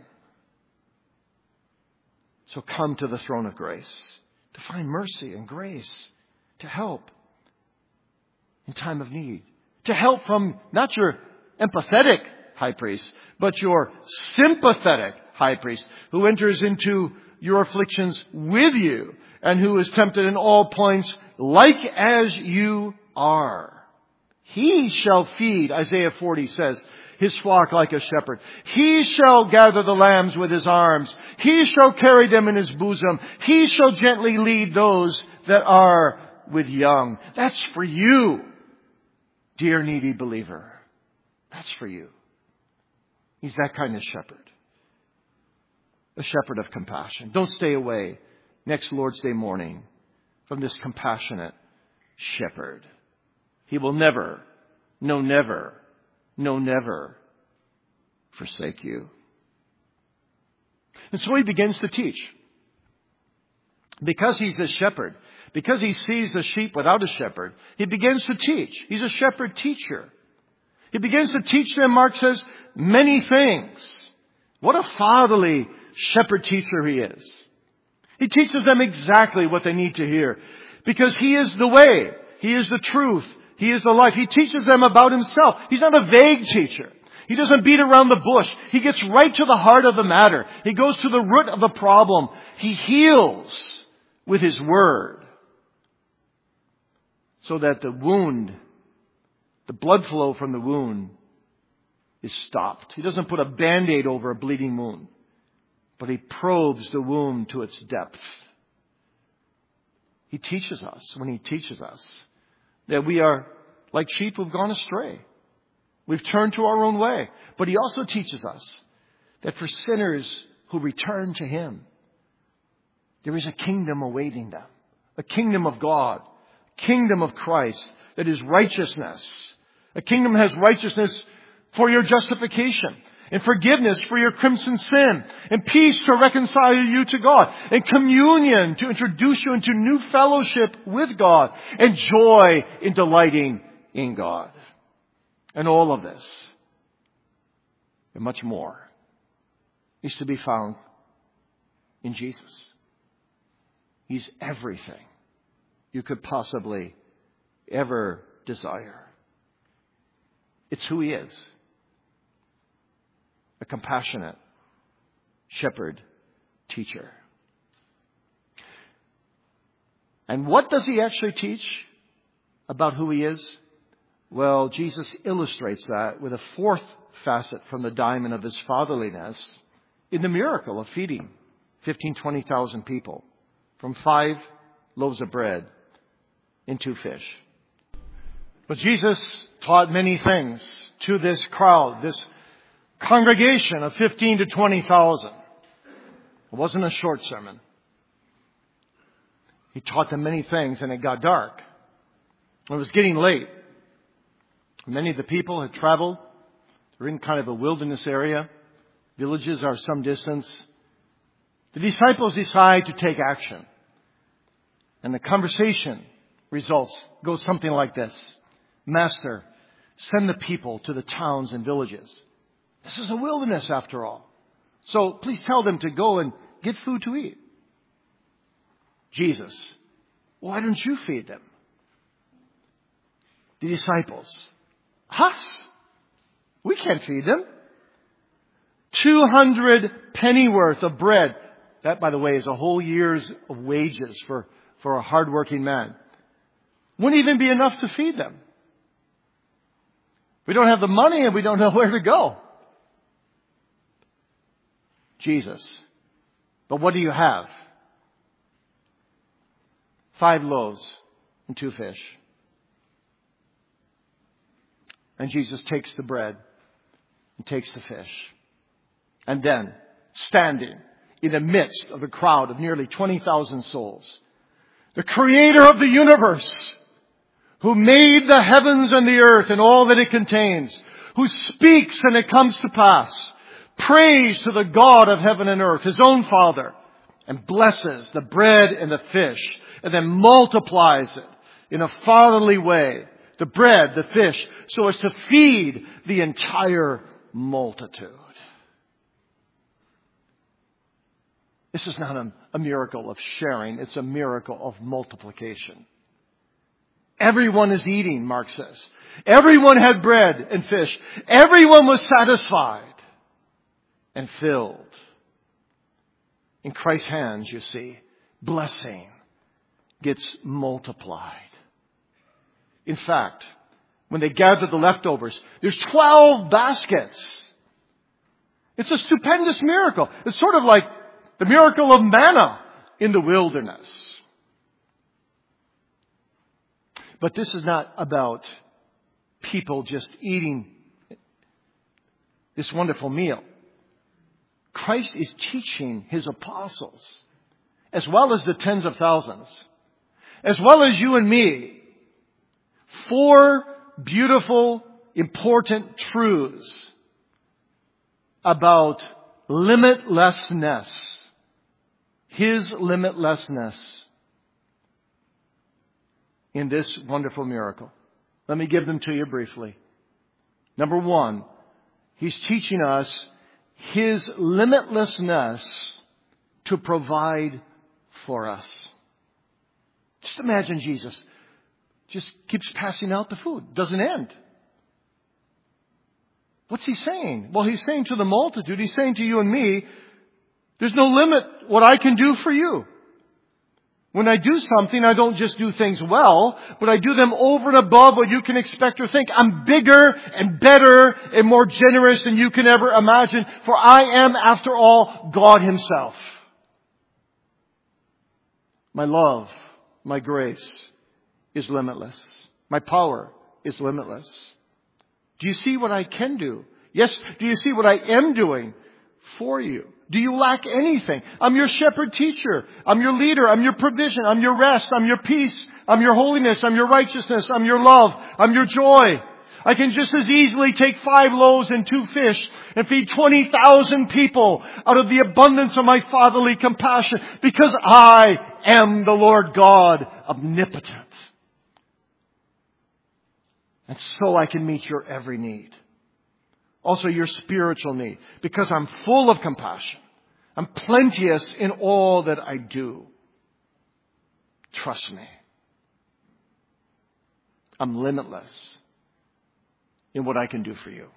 So come to the throne of grace to find mercy and grace, to help in time of need, to help from not your empathetic high priest, but your sympathetic high priest who enters into your afflictions with you and who is tempted in all points like as you are. He shall feed, Isaiah 40 says, His flock like a shepherd. He shall gather the lambs with His arms. He shall carry them in His bosom. He shall gently lead those that are with young. That's for you, dear needy believer. That's for you. He's that kind of shepherd. A shepherd of compassion. Don't stay away next Lord's Day morning from this compassionate shepherd. He will never, no never forsake you. And so He begins to teach. Because He's the shepherd, because He sees the sheep without a shepherd, He begins to teach. He's a shepherd teacher. He begins to teach them, Mark says, many things. What a fatherly shepherd teacher He is. He teaches them exactly what they need to hear. Because He is the way. He is the truth. He is the life. He teaches them about Himself. He's not a vague teacher. He doesn't beat around the bush. He gets right to the heart of the matter. He goes to the root of the problem. He heals with His word. so that the wound, the blood flow from the wound is stopped. He doesn't put a Band-Aid over a bleeding wound, but He probes the wound to its depth. He teaches us, when He teaches us, that we are like sheep who've gone astray. We've turned to our own way. But He also teaches us that for sinners who return to Him, there is a kingdom awaiting them. A kingdom of God. Kingdom of Christ that is righteousness. A kingdom that has righteousness for your justification, and forgiveness for your crimson sin, and peace to reconcile you to God, and communion to introduce you into new fellowship with God, and joy in delighting in God. And all of this, and much more, is to be found in Jesus. He's everything you could possibly ever desire. It's who He is. A compassionate shepherd teacher. And what does He actually teach about who He is? Well, Jesus illustrates that with a fourth facet from the diamond of His fatherliness in the miracle of feeding 20,000 people from 5 loaves of bread and 2 fish. But Jesus taught many things to this crowd, this congregation of 15 to 20,000. It wasn't a short sermon. He taught them many things, and it got dark. It was getting late. Many of the people had traveled. They're in kind of a wilderness area. Villages are some distance. The disciples decide to take action. And the conversation goes something like this. Master, send the people to the towns and villages. This is a wilderness after all. So please tell them to go and get food to eat. Jesus, why don't you feed them? The disciples, us? We can't feed them. 200 pennyworth of bread. That, by the way, is a whole year's of wages for a hardworking man. Wouldn't even be enough to feed them. We don't have the money and we don't know where to go. Jesus, but what do you have? 5 loaves and 2 fish. And Jesus takes the bread and takes the fish. And then, standing in the midst of a crowd of nearly 20,000 souls, the Creator of the universe, who made the heavens and the earth and all that it contains, who speaks and it comes to pass, prays to the God of heaven and earth, His own Father, and blesses the bread and the fish, and then multiplies it in a fatherly way, the bread, the fish, so as to feed the entire multitude. This is not a miracle of sharing, it's a miracle of multiplication. Everyone is eating, Mark says. Everyone had bread and fish. Everyone was satisfied and filled. In Christ's hands, you see, blessing gets multiplied. In fact, when they gathered the leftovers, there's 12 baskets. It's a stupendous miracle. It's sort of like the miracle of manna in the wilderness. But this is not about people just eating this wonderful meal. Christ is teaching His apostles, as well as the tens of thousands, as well as you and me, 4 beautiful, important truths about limitlessness. His limitlessness in this wonderful miracle. Let me give them to you briefly. Number 1, He's teaching us His limitlessness to provide for us. Just imagine Jesus just keeps passing out the food. Doesn't end. What's He saying? Well, He's saying to the multitude, He's saying to you and me, there's no limit what I can do for you. When I do something, I don't just do things well, but I do them over and above what you can expect or think. I'm bigger and better and more generous than you can ever imagine, for I am, after all, God Himself. My love, my grace is limitless. My power is limitless. Do you see what I can do? Yes, do you see what I am doing for you? Do you lack anything? I'm your shepherd teacher. I'm your leader. I'm your provision. I'm your rest. I'm your peace. I'm your holiness. I'm your righteousness. I'm your love. I'm your joy. I can just as easily take 5 loaves and 2 fish and feed 20,000 people out of the abundance of my fatherly compassion, because I am the Lord God omnipotent. And so I can meet your every need. Also your spiritual need, because I'm full of compassion. I'm plenteous in all that I do. Trust me. I'm limitless in what I can do for you.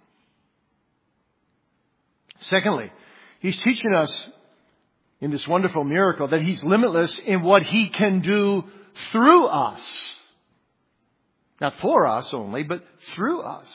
Secondly, He's teaching us in this wonderful miracle that He's limitless in what He can do through us. Not for us only, but through us.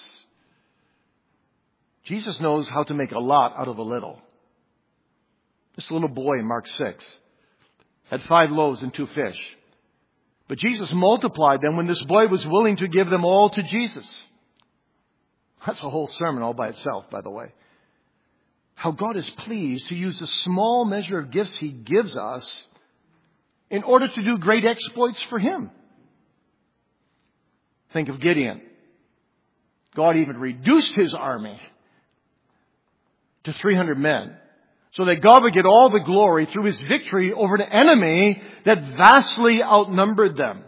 Jesus knows how to make a lot out of a little. This little boy in Mark 6 had 5 loaves and 2 fish. But Jesus multiplied them when this boy was willing to give them all to Jesus. That's a whole sermon all by itself, by the way. How God is pleased to use the small measure of gifts He gives us in order to do great exploits for Him. Think of Gideon. God even reduced his army to 300 men, so that God would get all the glory through His victory over an enemy that vastly outnumbered them.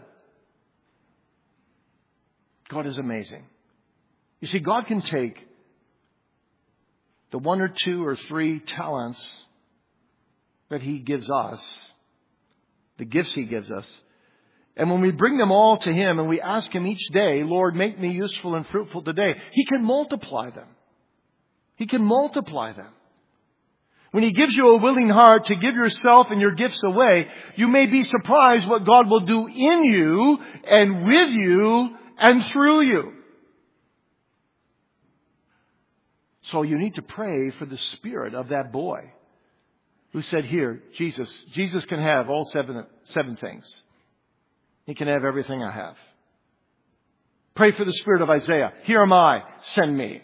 God is amazing. You see, God can take the 1 or 2 or 3 talents that He gives us, the gifts He gives us, and when we bring them all to Him and we ask Him each day, Lord, make me useful and fruitful today, He can multiply them. He can multiply them. When He gives you a willing heart to give yourself and your gifts away, you may be surprised what God will do in you and with you and through you. So you need to pray for the spirit of that boy who said, here, Jesus can have all seven things. He can have everything I have. Pray for the spirit of Isaiah. Here am I, send me.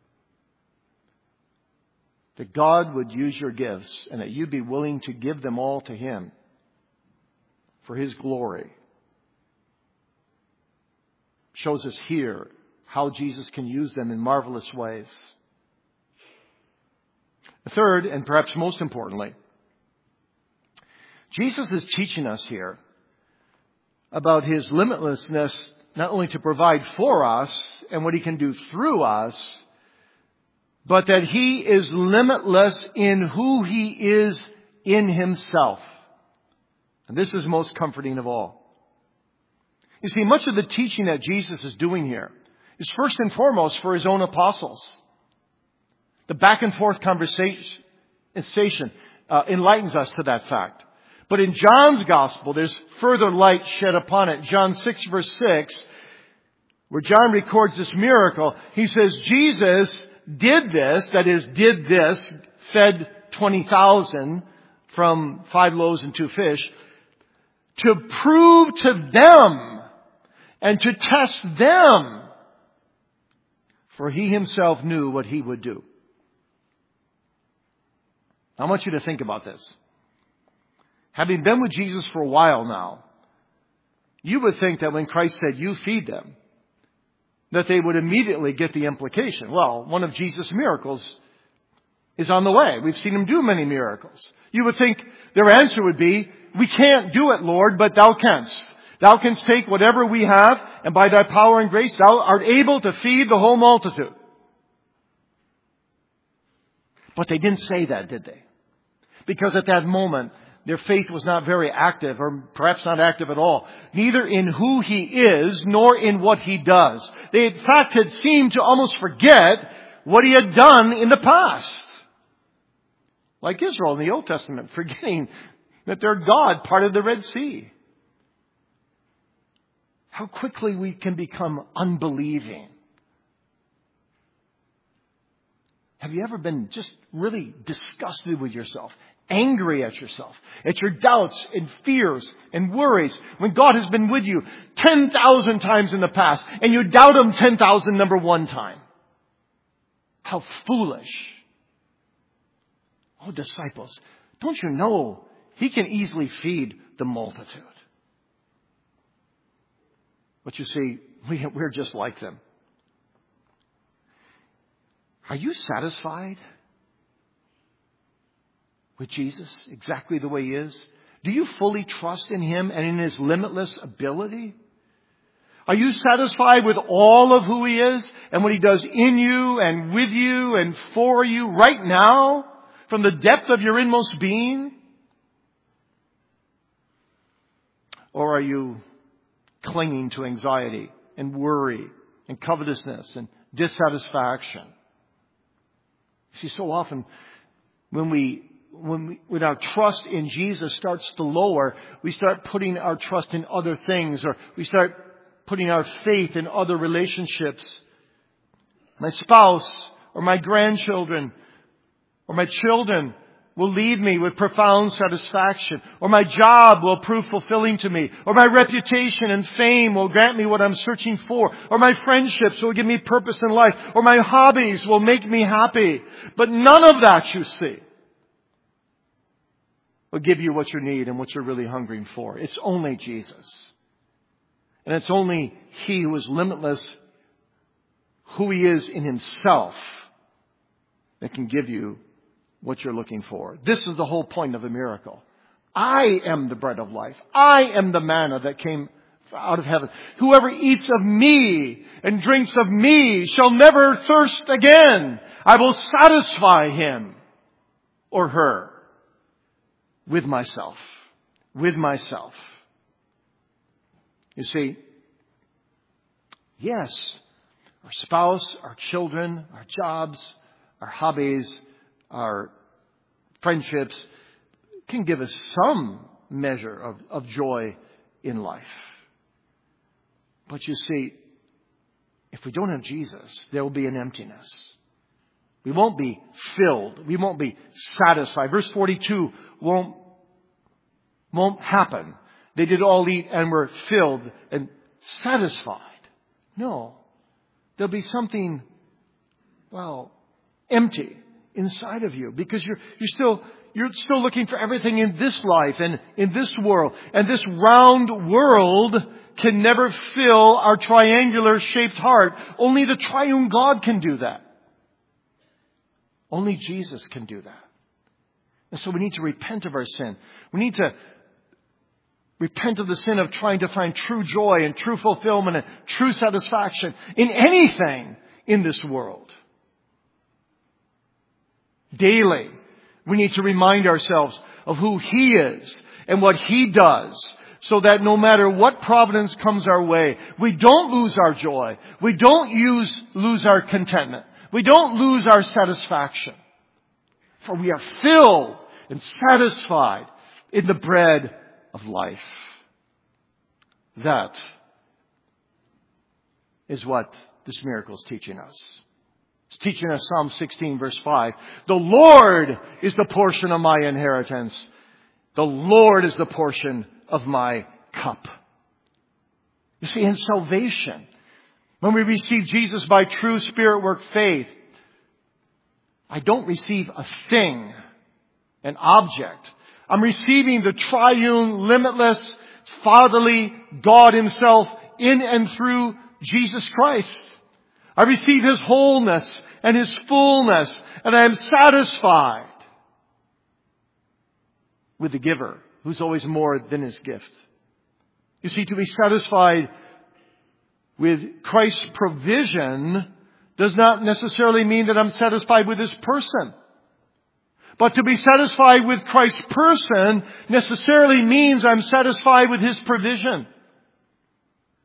That God would use your gifts and that you'd be willing to give them all to Him for His glory. Shows us here how Jesus can use them in marvelous ways. Third, and perhaps most importantly, Jesus is teaching us here about His limitlessness, not only to provide for us and what He can do through us, but that He is limitless in who He is in Himself. And this is most comforting of all. You see, much of the teaching that Jesus is doing here is first and foremost for His own apostles. The back and forth conversation enlightens us to that fact. But in John's Gospel, there's further light shed upon it. John 6 verse 6, where John records this miracle, he says, Jesus did this, fed 20,000 from 5 loaves and 2 fish, to prove to them and to test them. For He Himself knew what He would do. I want you to think about this. Having been with Jesus for a while now, you would think that when Christ said, you feed them, that they would immediately get the implication. Well, one of Jesus' miracles is on the way. We've seen Him do many miracles. You would think their answer would be, we can't do it, Lord, but Thou canst. Thou canst take whatever we have, and by Thy power and grace, Thou art able to feed the whole multitude. But they didn't say that, did they? Because at that moment, their faith was not very active, or perhaps not active at all. Neither in who He is, nor in what He does. They in fact had seemed to almost forget what He had done in the past. Like Israel in the Old Testament, forgetting that their God parted the Red Sea. how quickly we can become unbelieving. Have you ever been just really disgusted with yourself, angry at yourself, at your doubts and fears and worries when God has been with you 10,000 times in the past and you doubt Him 10,001 time? How foolish. Oh, disciples, don't you know He can easily feed the multitude? But you see, we're just like them. Are you satisfied with Jesus exactly the way He is? Do you fully trust in Him and in His limitless ability? Are you satisfied with all of who He is and what He does in you and with you and for you right now from the depth of your inmost being? Or are you clinging to anxiety and worry and covetousness and dissatisfaction? See, so often when our trust in Jesus starts to lower, we start putting our trust in other things, or we start putting our faith in other relationships. My spouse or my grandchildren or my children will leave me with profound satisfaction, or my job will prove fulfilling to me, or my reputation and fame will grant me what I'm searching for, or my friendships will give me purpose in life, or my hobbies will make me happy. But none of that, you see, will give you what you need and what you're really hungering for. It's only Jesus. And it's only He who is limitless, who He is in Himself, that can give you what you're looking for. This is the whole point of a miracle. I am the bread of life. I am the manna that came out of heaven. Whoever eats of me and drinks of me shall never thirst again. I will satisfy him or her with myself. With myself. You see, yes, our spouse, our children, our jobs, our hobbies, our friendships can give us some measure of joy in life. But you see, if we don't have Jesus, there will be an emptiness. We won't be filled. We won't be satisfied. Verse 42 won't happen. They did all eat and were filled and satisfied. No. There'll be something, empty inside of you, because you're still looking for everything in this life and in this world. And this round world can never fill our triangular shaped heart. Only the triune God can do that. Only Jesus can do that. And so we need to repent of our sin. We need to repent of the sin of trying to find true joy and true fulfillment and true satisfaction in anything in this world. Daily, we need to remind ourselves of who He is and what He does, so that no matter what providence comes our way, we don't lose our joy. We don't lose our contentment. We don't lose our satisfaction. For we are filled and satisfied in the bread of life. That is what this miracle is teaching us. It's teaching us Psalm 16 verse 5. The Lord is the portion of my inheritance. The Lord is the portion of my cup. You see, in salvation, when we receive Jesus by true Spirit work faith, I don't receive a thing, an object. I'm receiving the triune, limitless, fatherly God Himself in and through Jesus Christ. I receive His wholeness and His fullness, and I am satisfied with the giver, who's always more than his gift. You see, to be satisfied with Christ's provision does not necessarily mean that I'm satisfied with His person. But to be satisfied with Christ's person necessarily means I'm satisfied with His provision.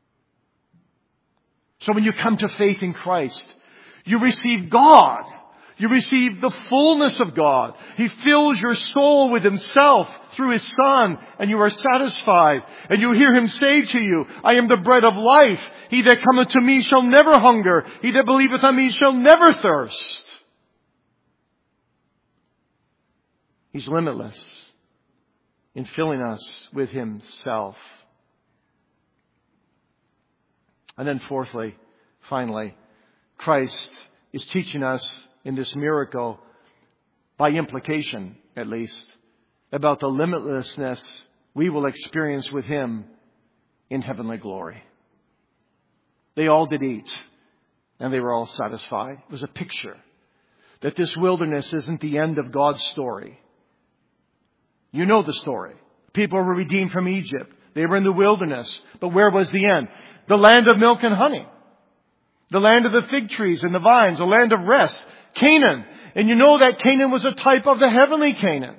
So when you come to faith in Christ, you receive God. You receive the fullness of God. He fills your soul with Himself through His Son, and you are satisfied. And you hear Him say to you, I am the bread of life. He that cometh to me shall never hunger. He that believeth on me shall never thirst. He's limitless in filling us with Himself. And then fourthly, finally, Christ is teaching us in this miracle, by implication at least, about the limitlessness we will experience with Him in heavenly glory. They all did eat, and they were all satisfied. It was a picture that this wilderness isn't the end of God's story. You know the story. People were redeemed from Egypt. They were in the wilderness. But where was the end? The land of milk and honey. The land of the fig trees and the vines. The land of rest. Canaan. And you know that Canaan was a type of the heavenly Canaan.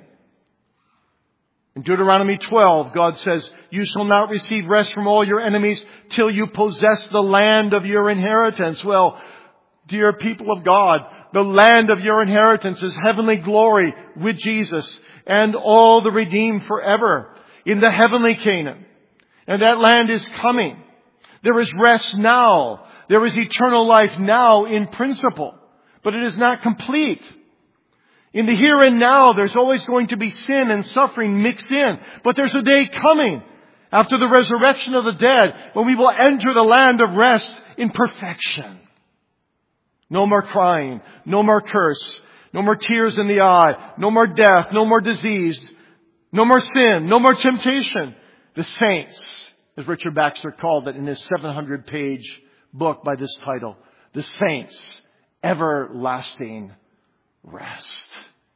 In Deuteronomy 12, God says, you shall not receive rest from all your enemies till you possess the land of your inheritance. Well, dear people of God, the land of your inheritance is heavenly glory with Jesus and all the redeemed forever in the heavenly Canaan. And that land is coming. There is rest now. There is eternal life now in principle. But it is not complete. In the here and now, there's always going to be sin and suffering mixed in. But there's a day coming after the resurrection of the dead when we will enter the land of rest in perfection. No more crying, no more curse, no more tears in the eye, no more death, no more disease, no more sin, no more temptation. The saints, as Richard Baxter called it in his 700-page book by this title, the saints, everlasting rest.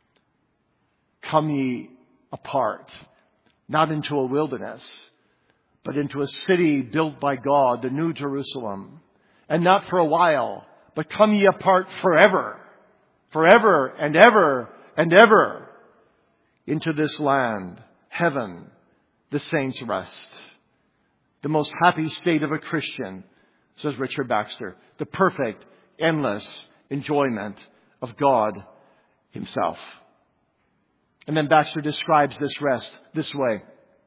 Come ye apart, not into a wilderness, but into a city built by God, the New Jerusalem. And not for a while, but come ye apart forever, forever and ever and ever, into this land, heaven, the saints' rest. The most happy state of a Christian, says Richard Baxter, the perfect, endless enjoyment of God Himself. And then Baxter describes this rest this way.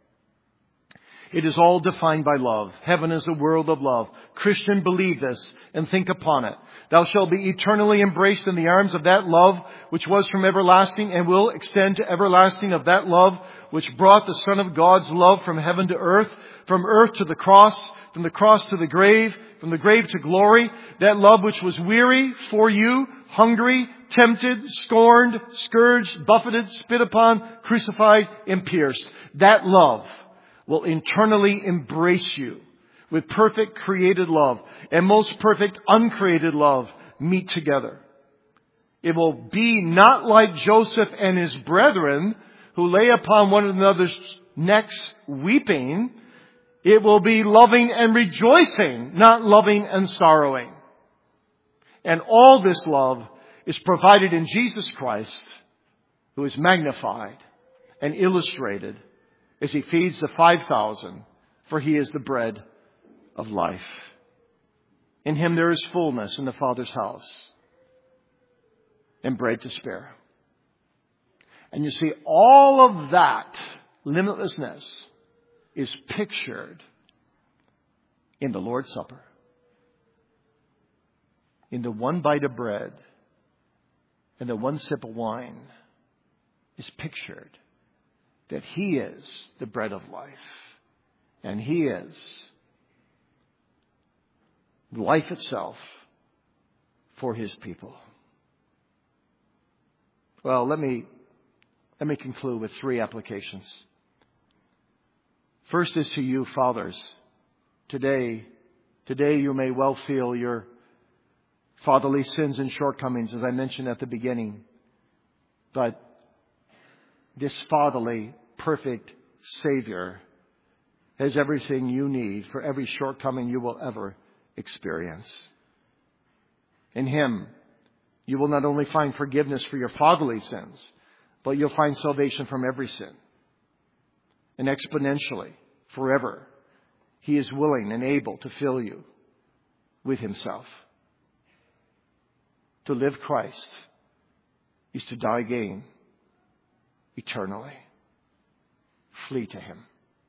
It is all defined by love. Heaven is a world of love. Christian, believe this and think upon it. Thou shalt be eternally embraced in the arms of that love which was from everlasting and will extend to everlasting, of that love which brought the Son of God's love from heaven to earth, from earth to the cross, from the cross to the grave, from the grave to glory. That love which was weary for you, hungry, tempted, scorned, scourged, buffeted, spit upon, crucified, and pierced. That love will internally embrace you with perfect created love and most perfect uncreated love meet together. It will be not like Joseph and his brethren who lay upon one another's necks weeping. It will be loving and rejoicing, not loving and sorrowing. And all this love is provided in Jesus Christ, who is magnified and illustrated as He feeds the 5,000, for He is the bread of life. In Him there is fullness in the Father's house, and bread to spare. And you see, all of that limitlessness is pictured in the Lord's Supper. In the one bite of bread and the one sip of wine is pictured that He is the bread of life. And He is life itself for His people. Well, let me conclude with 3 applications. First is to you, fathers. Today you may well feel your fatherly sins and shortcomings, as I mentioned at the beginning. But this fatherly, perfect Savior has everything you need for every shortcoming you will ever experience. In Him, you will not only find forgiveness for your fatherly sins, but you'll find salvation from every sin. And exponentially, forever, He is willing and able to fill you with Himself. To live Christ is to die again eternally. Flee to Him.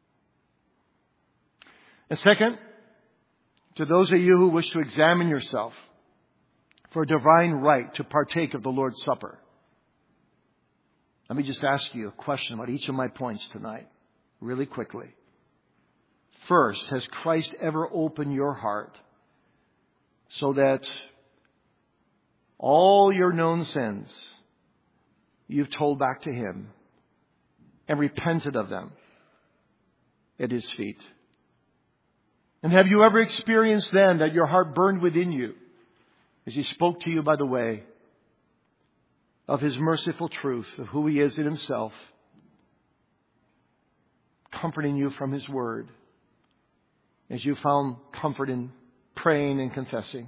And second, to those of you who wish to examine yourself for a divine right to partake of the Lord's Supper, let me just ask you a question about each of my points tonight, really quickly. First, has Christ ever opened your heart so that all your known sins you've told back to Him and repented of them at His feet? And have you ever experienced then that your heart burned within you as He spoke to you by the way of His merciful truth of who He is in Himself, comforting you from His Word as you found comfort in praying and confessing?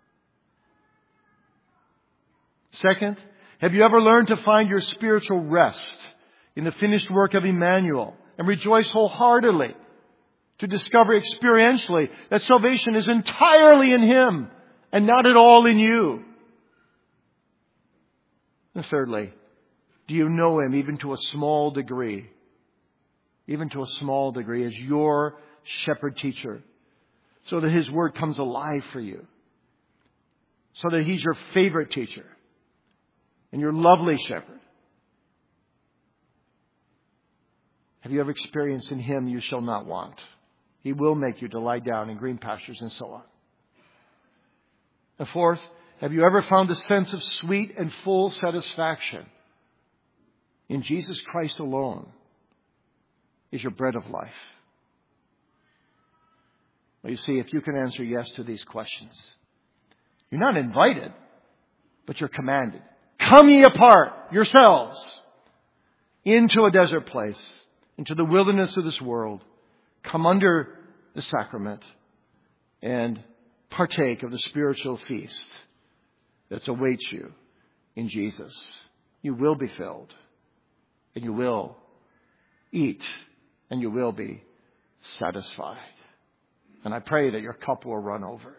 Second, have you ever learned to find your spiritual rest in the finished work of Emmanuel and rejoice wholeheartedly to discover experientially that salvation is entirely in Him and not at all in you? And thirdly, do you know Him even to a small degree? Even to a small degree as your shepherd teacher, so that His Word comes alive for you, so that He's your favorite teacher and your lovely shepherd? Have you ever experienced in Him you shall not want? He will make you to lie down in green pastures and so on. And fourth, have you ever found a sense of sweet and full satisfaction in Jesus Christ alone is your bread of life? Well, you see, if you can answer yes to these questions, you're not invited, but you're commanded. Come ye apart yourselves into a desert place, into the wilderness of this world. Come under the sacrament and partake of the spiritual feast that awaits you in Jesus. You will be filled, and you will eat, and you will be satisfied. And I pray that your cup will run over.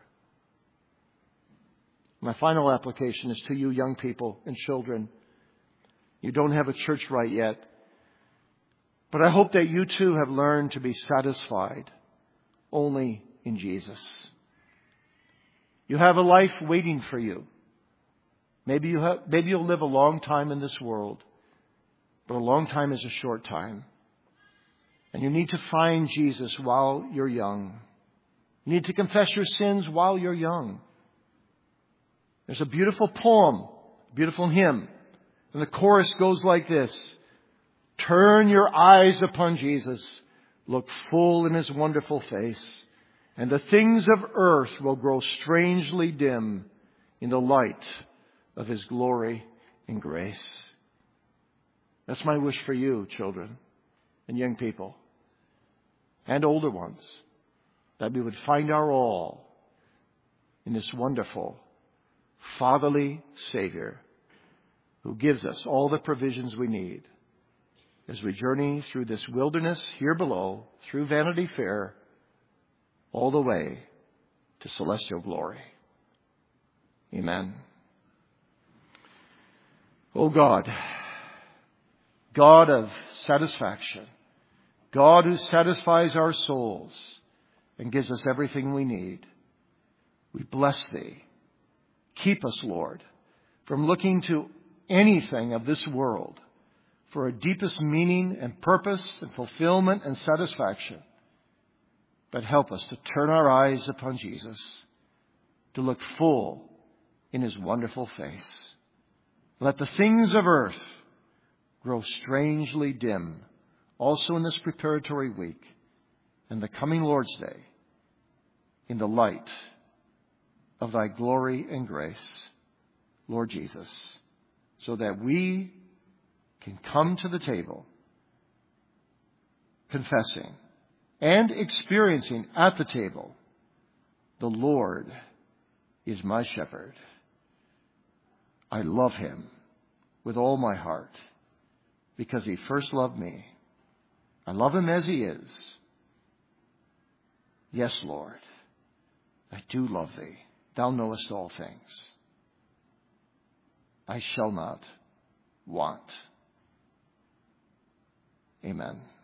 My final application is to you young people and children. You don't have a church right yet, but I hope that you too have learned to be satisfied only in Jesus. You have a life waiting for you. Maybe you'll live a long time in this world, but a long time is a short time. And you need to find Jesus while you're young. You need to confess your sins while you're young. There's a beautiful poem, beautiful hymn, and the chorus goes like this. Turn your eyes upon Jesus, look full in His wonderful face, and the things of earth will grow strangely dim in the light of His glory and grace. That's my wish for you, children and young people, and older ones, that we would find our all in this wonderful, fatherly Savior who gives us all the provisions we need as we journey through this wilderness here below, through Vanity Fair, all the way to celestial glory. Amen. Oh God, God of satisfaction, God who satisfies our souls and gives us everything we need, we bless Thee. Keep us, Lord, from looking to anything of this world for a deepest meaning and purpose and fulfillment and satisfaction. But help us to turn our eyes upon Jesus, to look full in His wonderful face. Let the things of earth grow strangely dim, also in this preparatory week and the coming Lord's Day, in the light of Thy glory and grace, Lord Jesus, so that we can come to the table confessing and experiencing at the table, the Lord is my shepherd. I love Him with all my heart because He first loved me. I love Him as He is. Yes, Lord, I do love Thee. Thou knowest all things. I shall not want. Amen.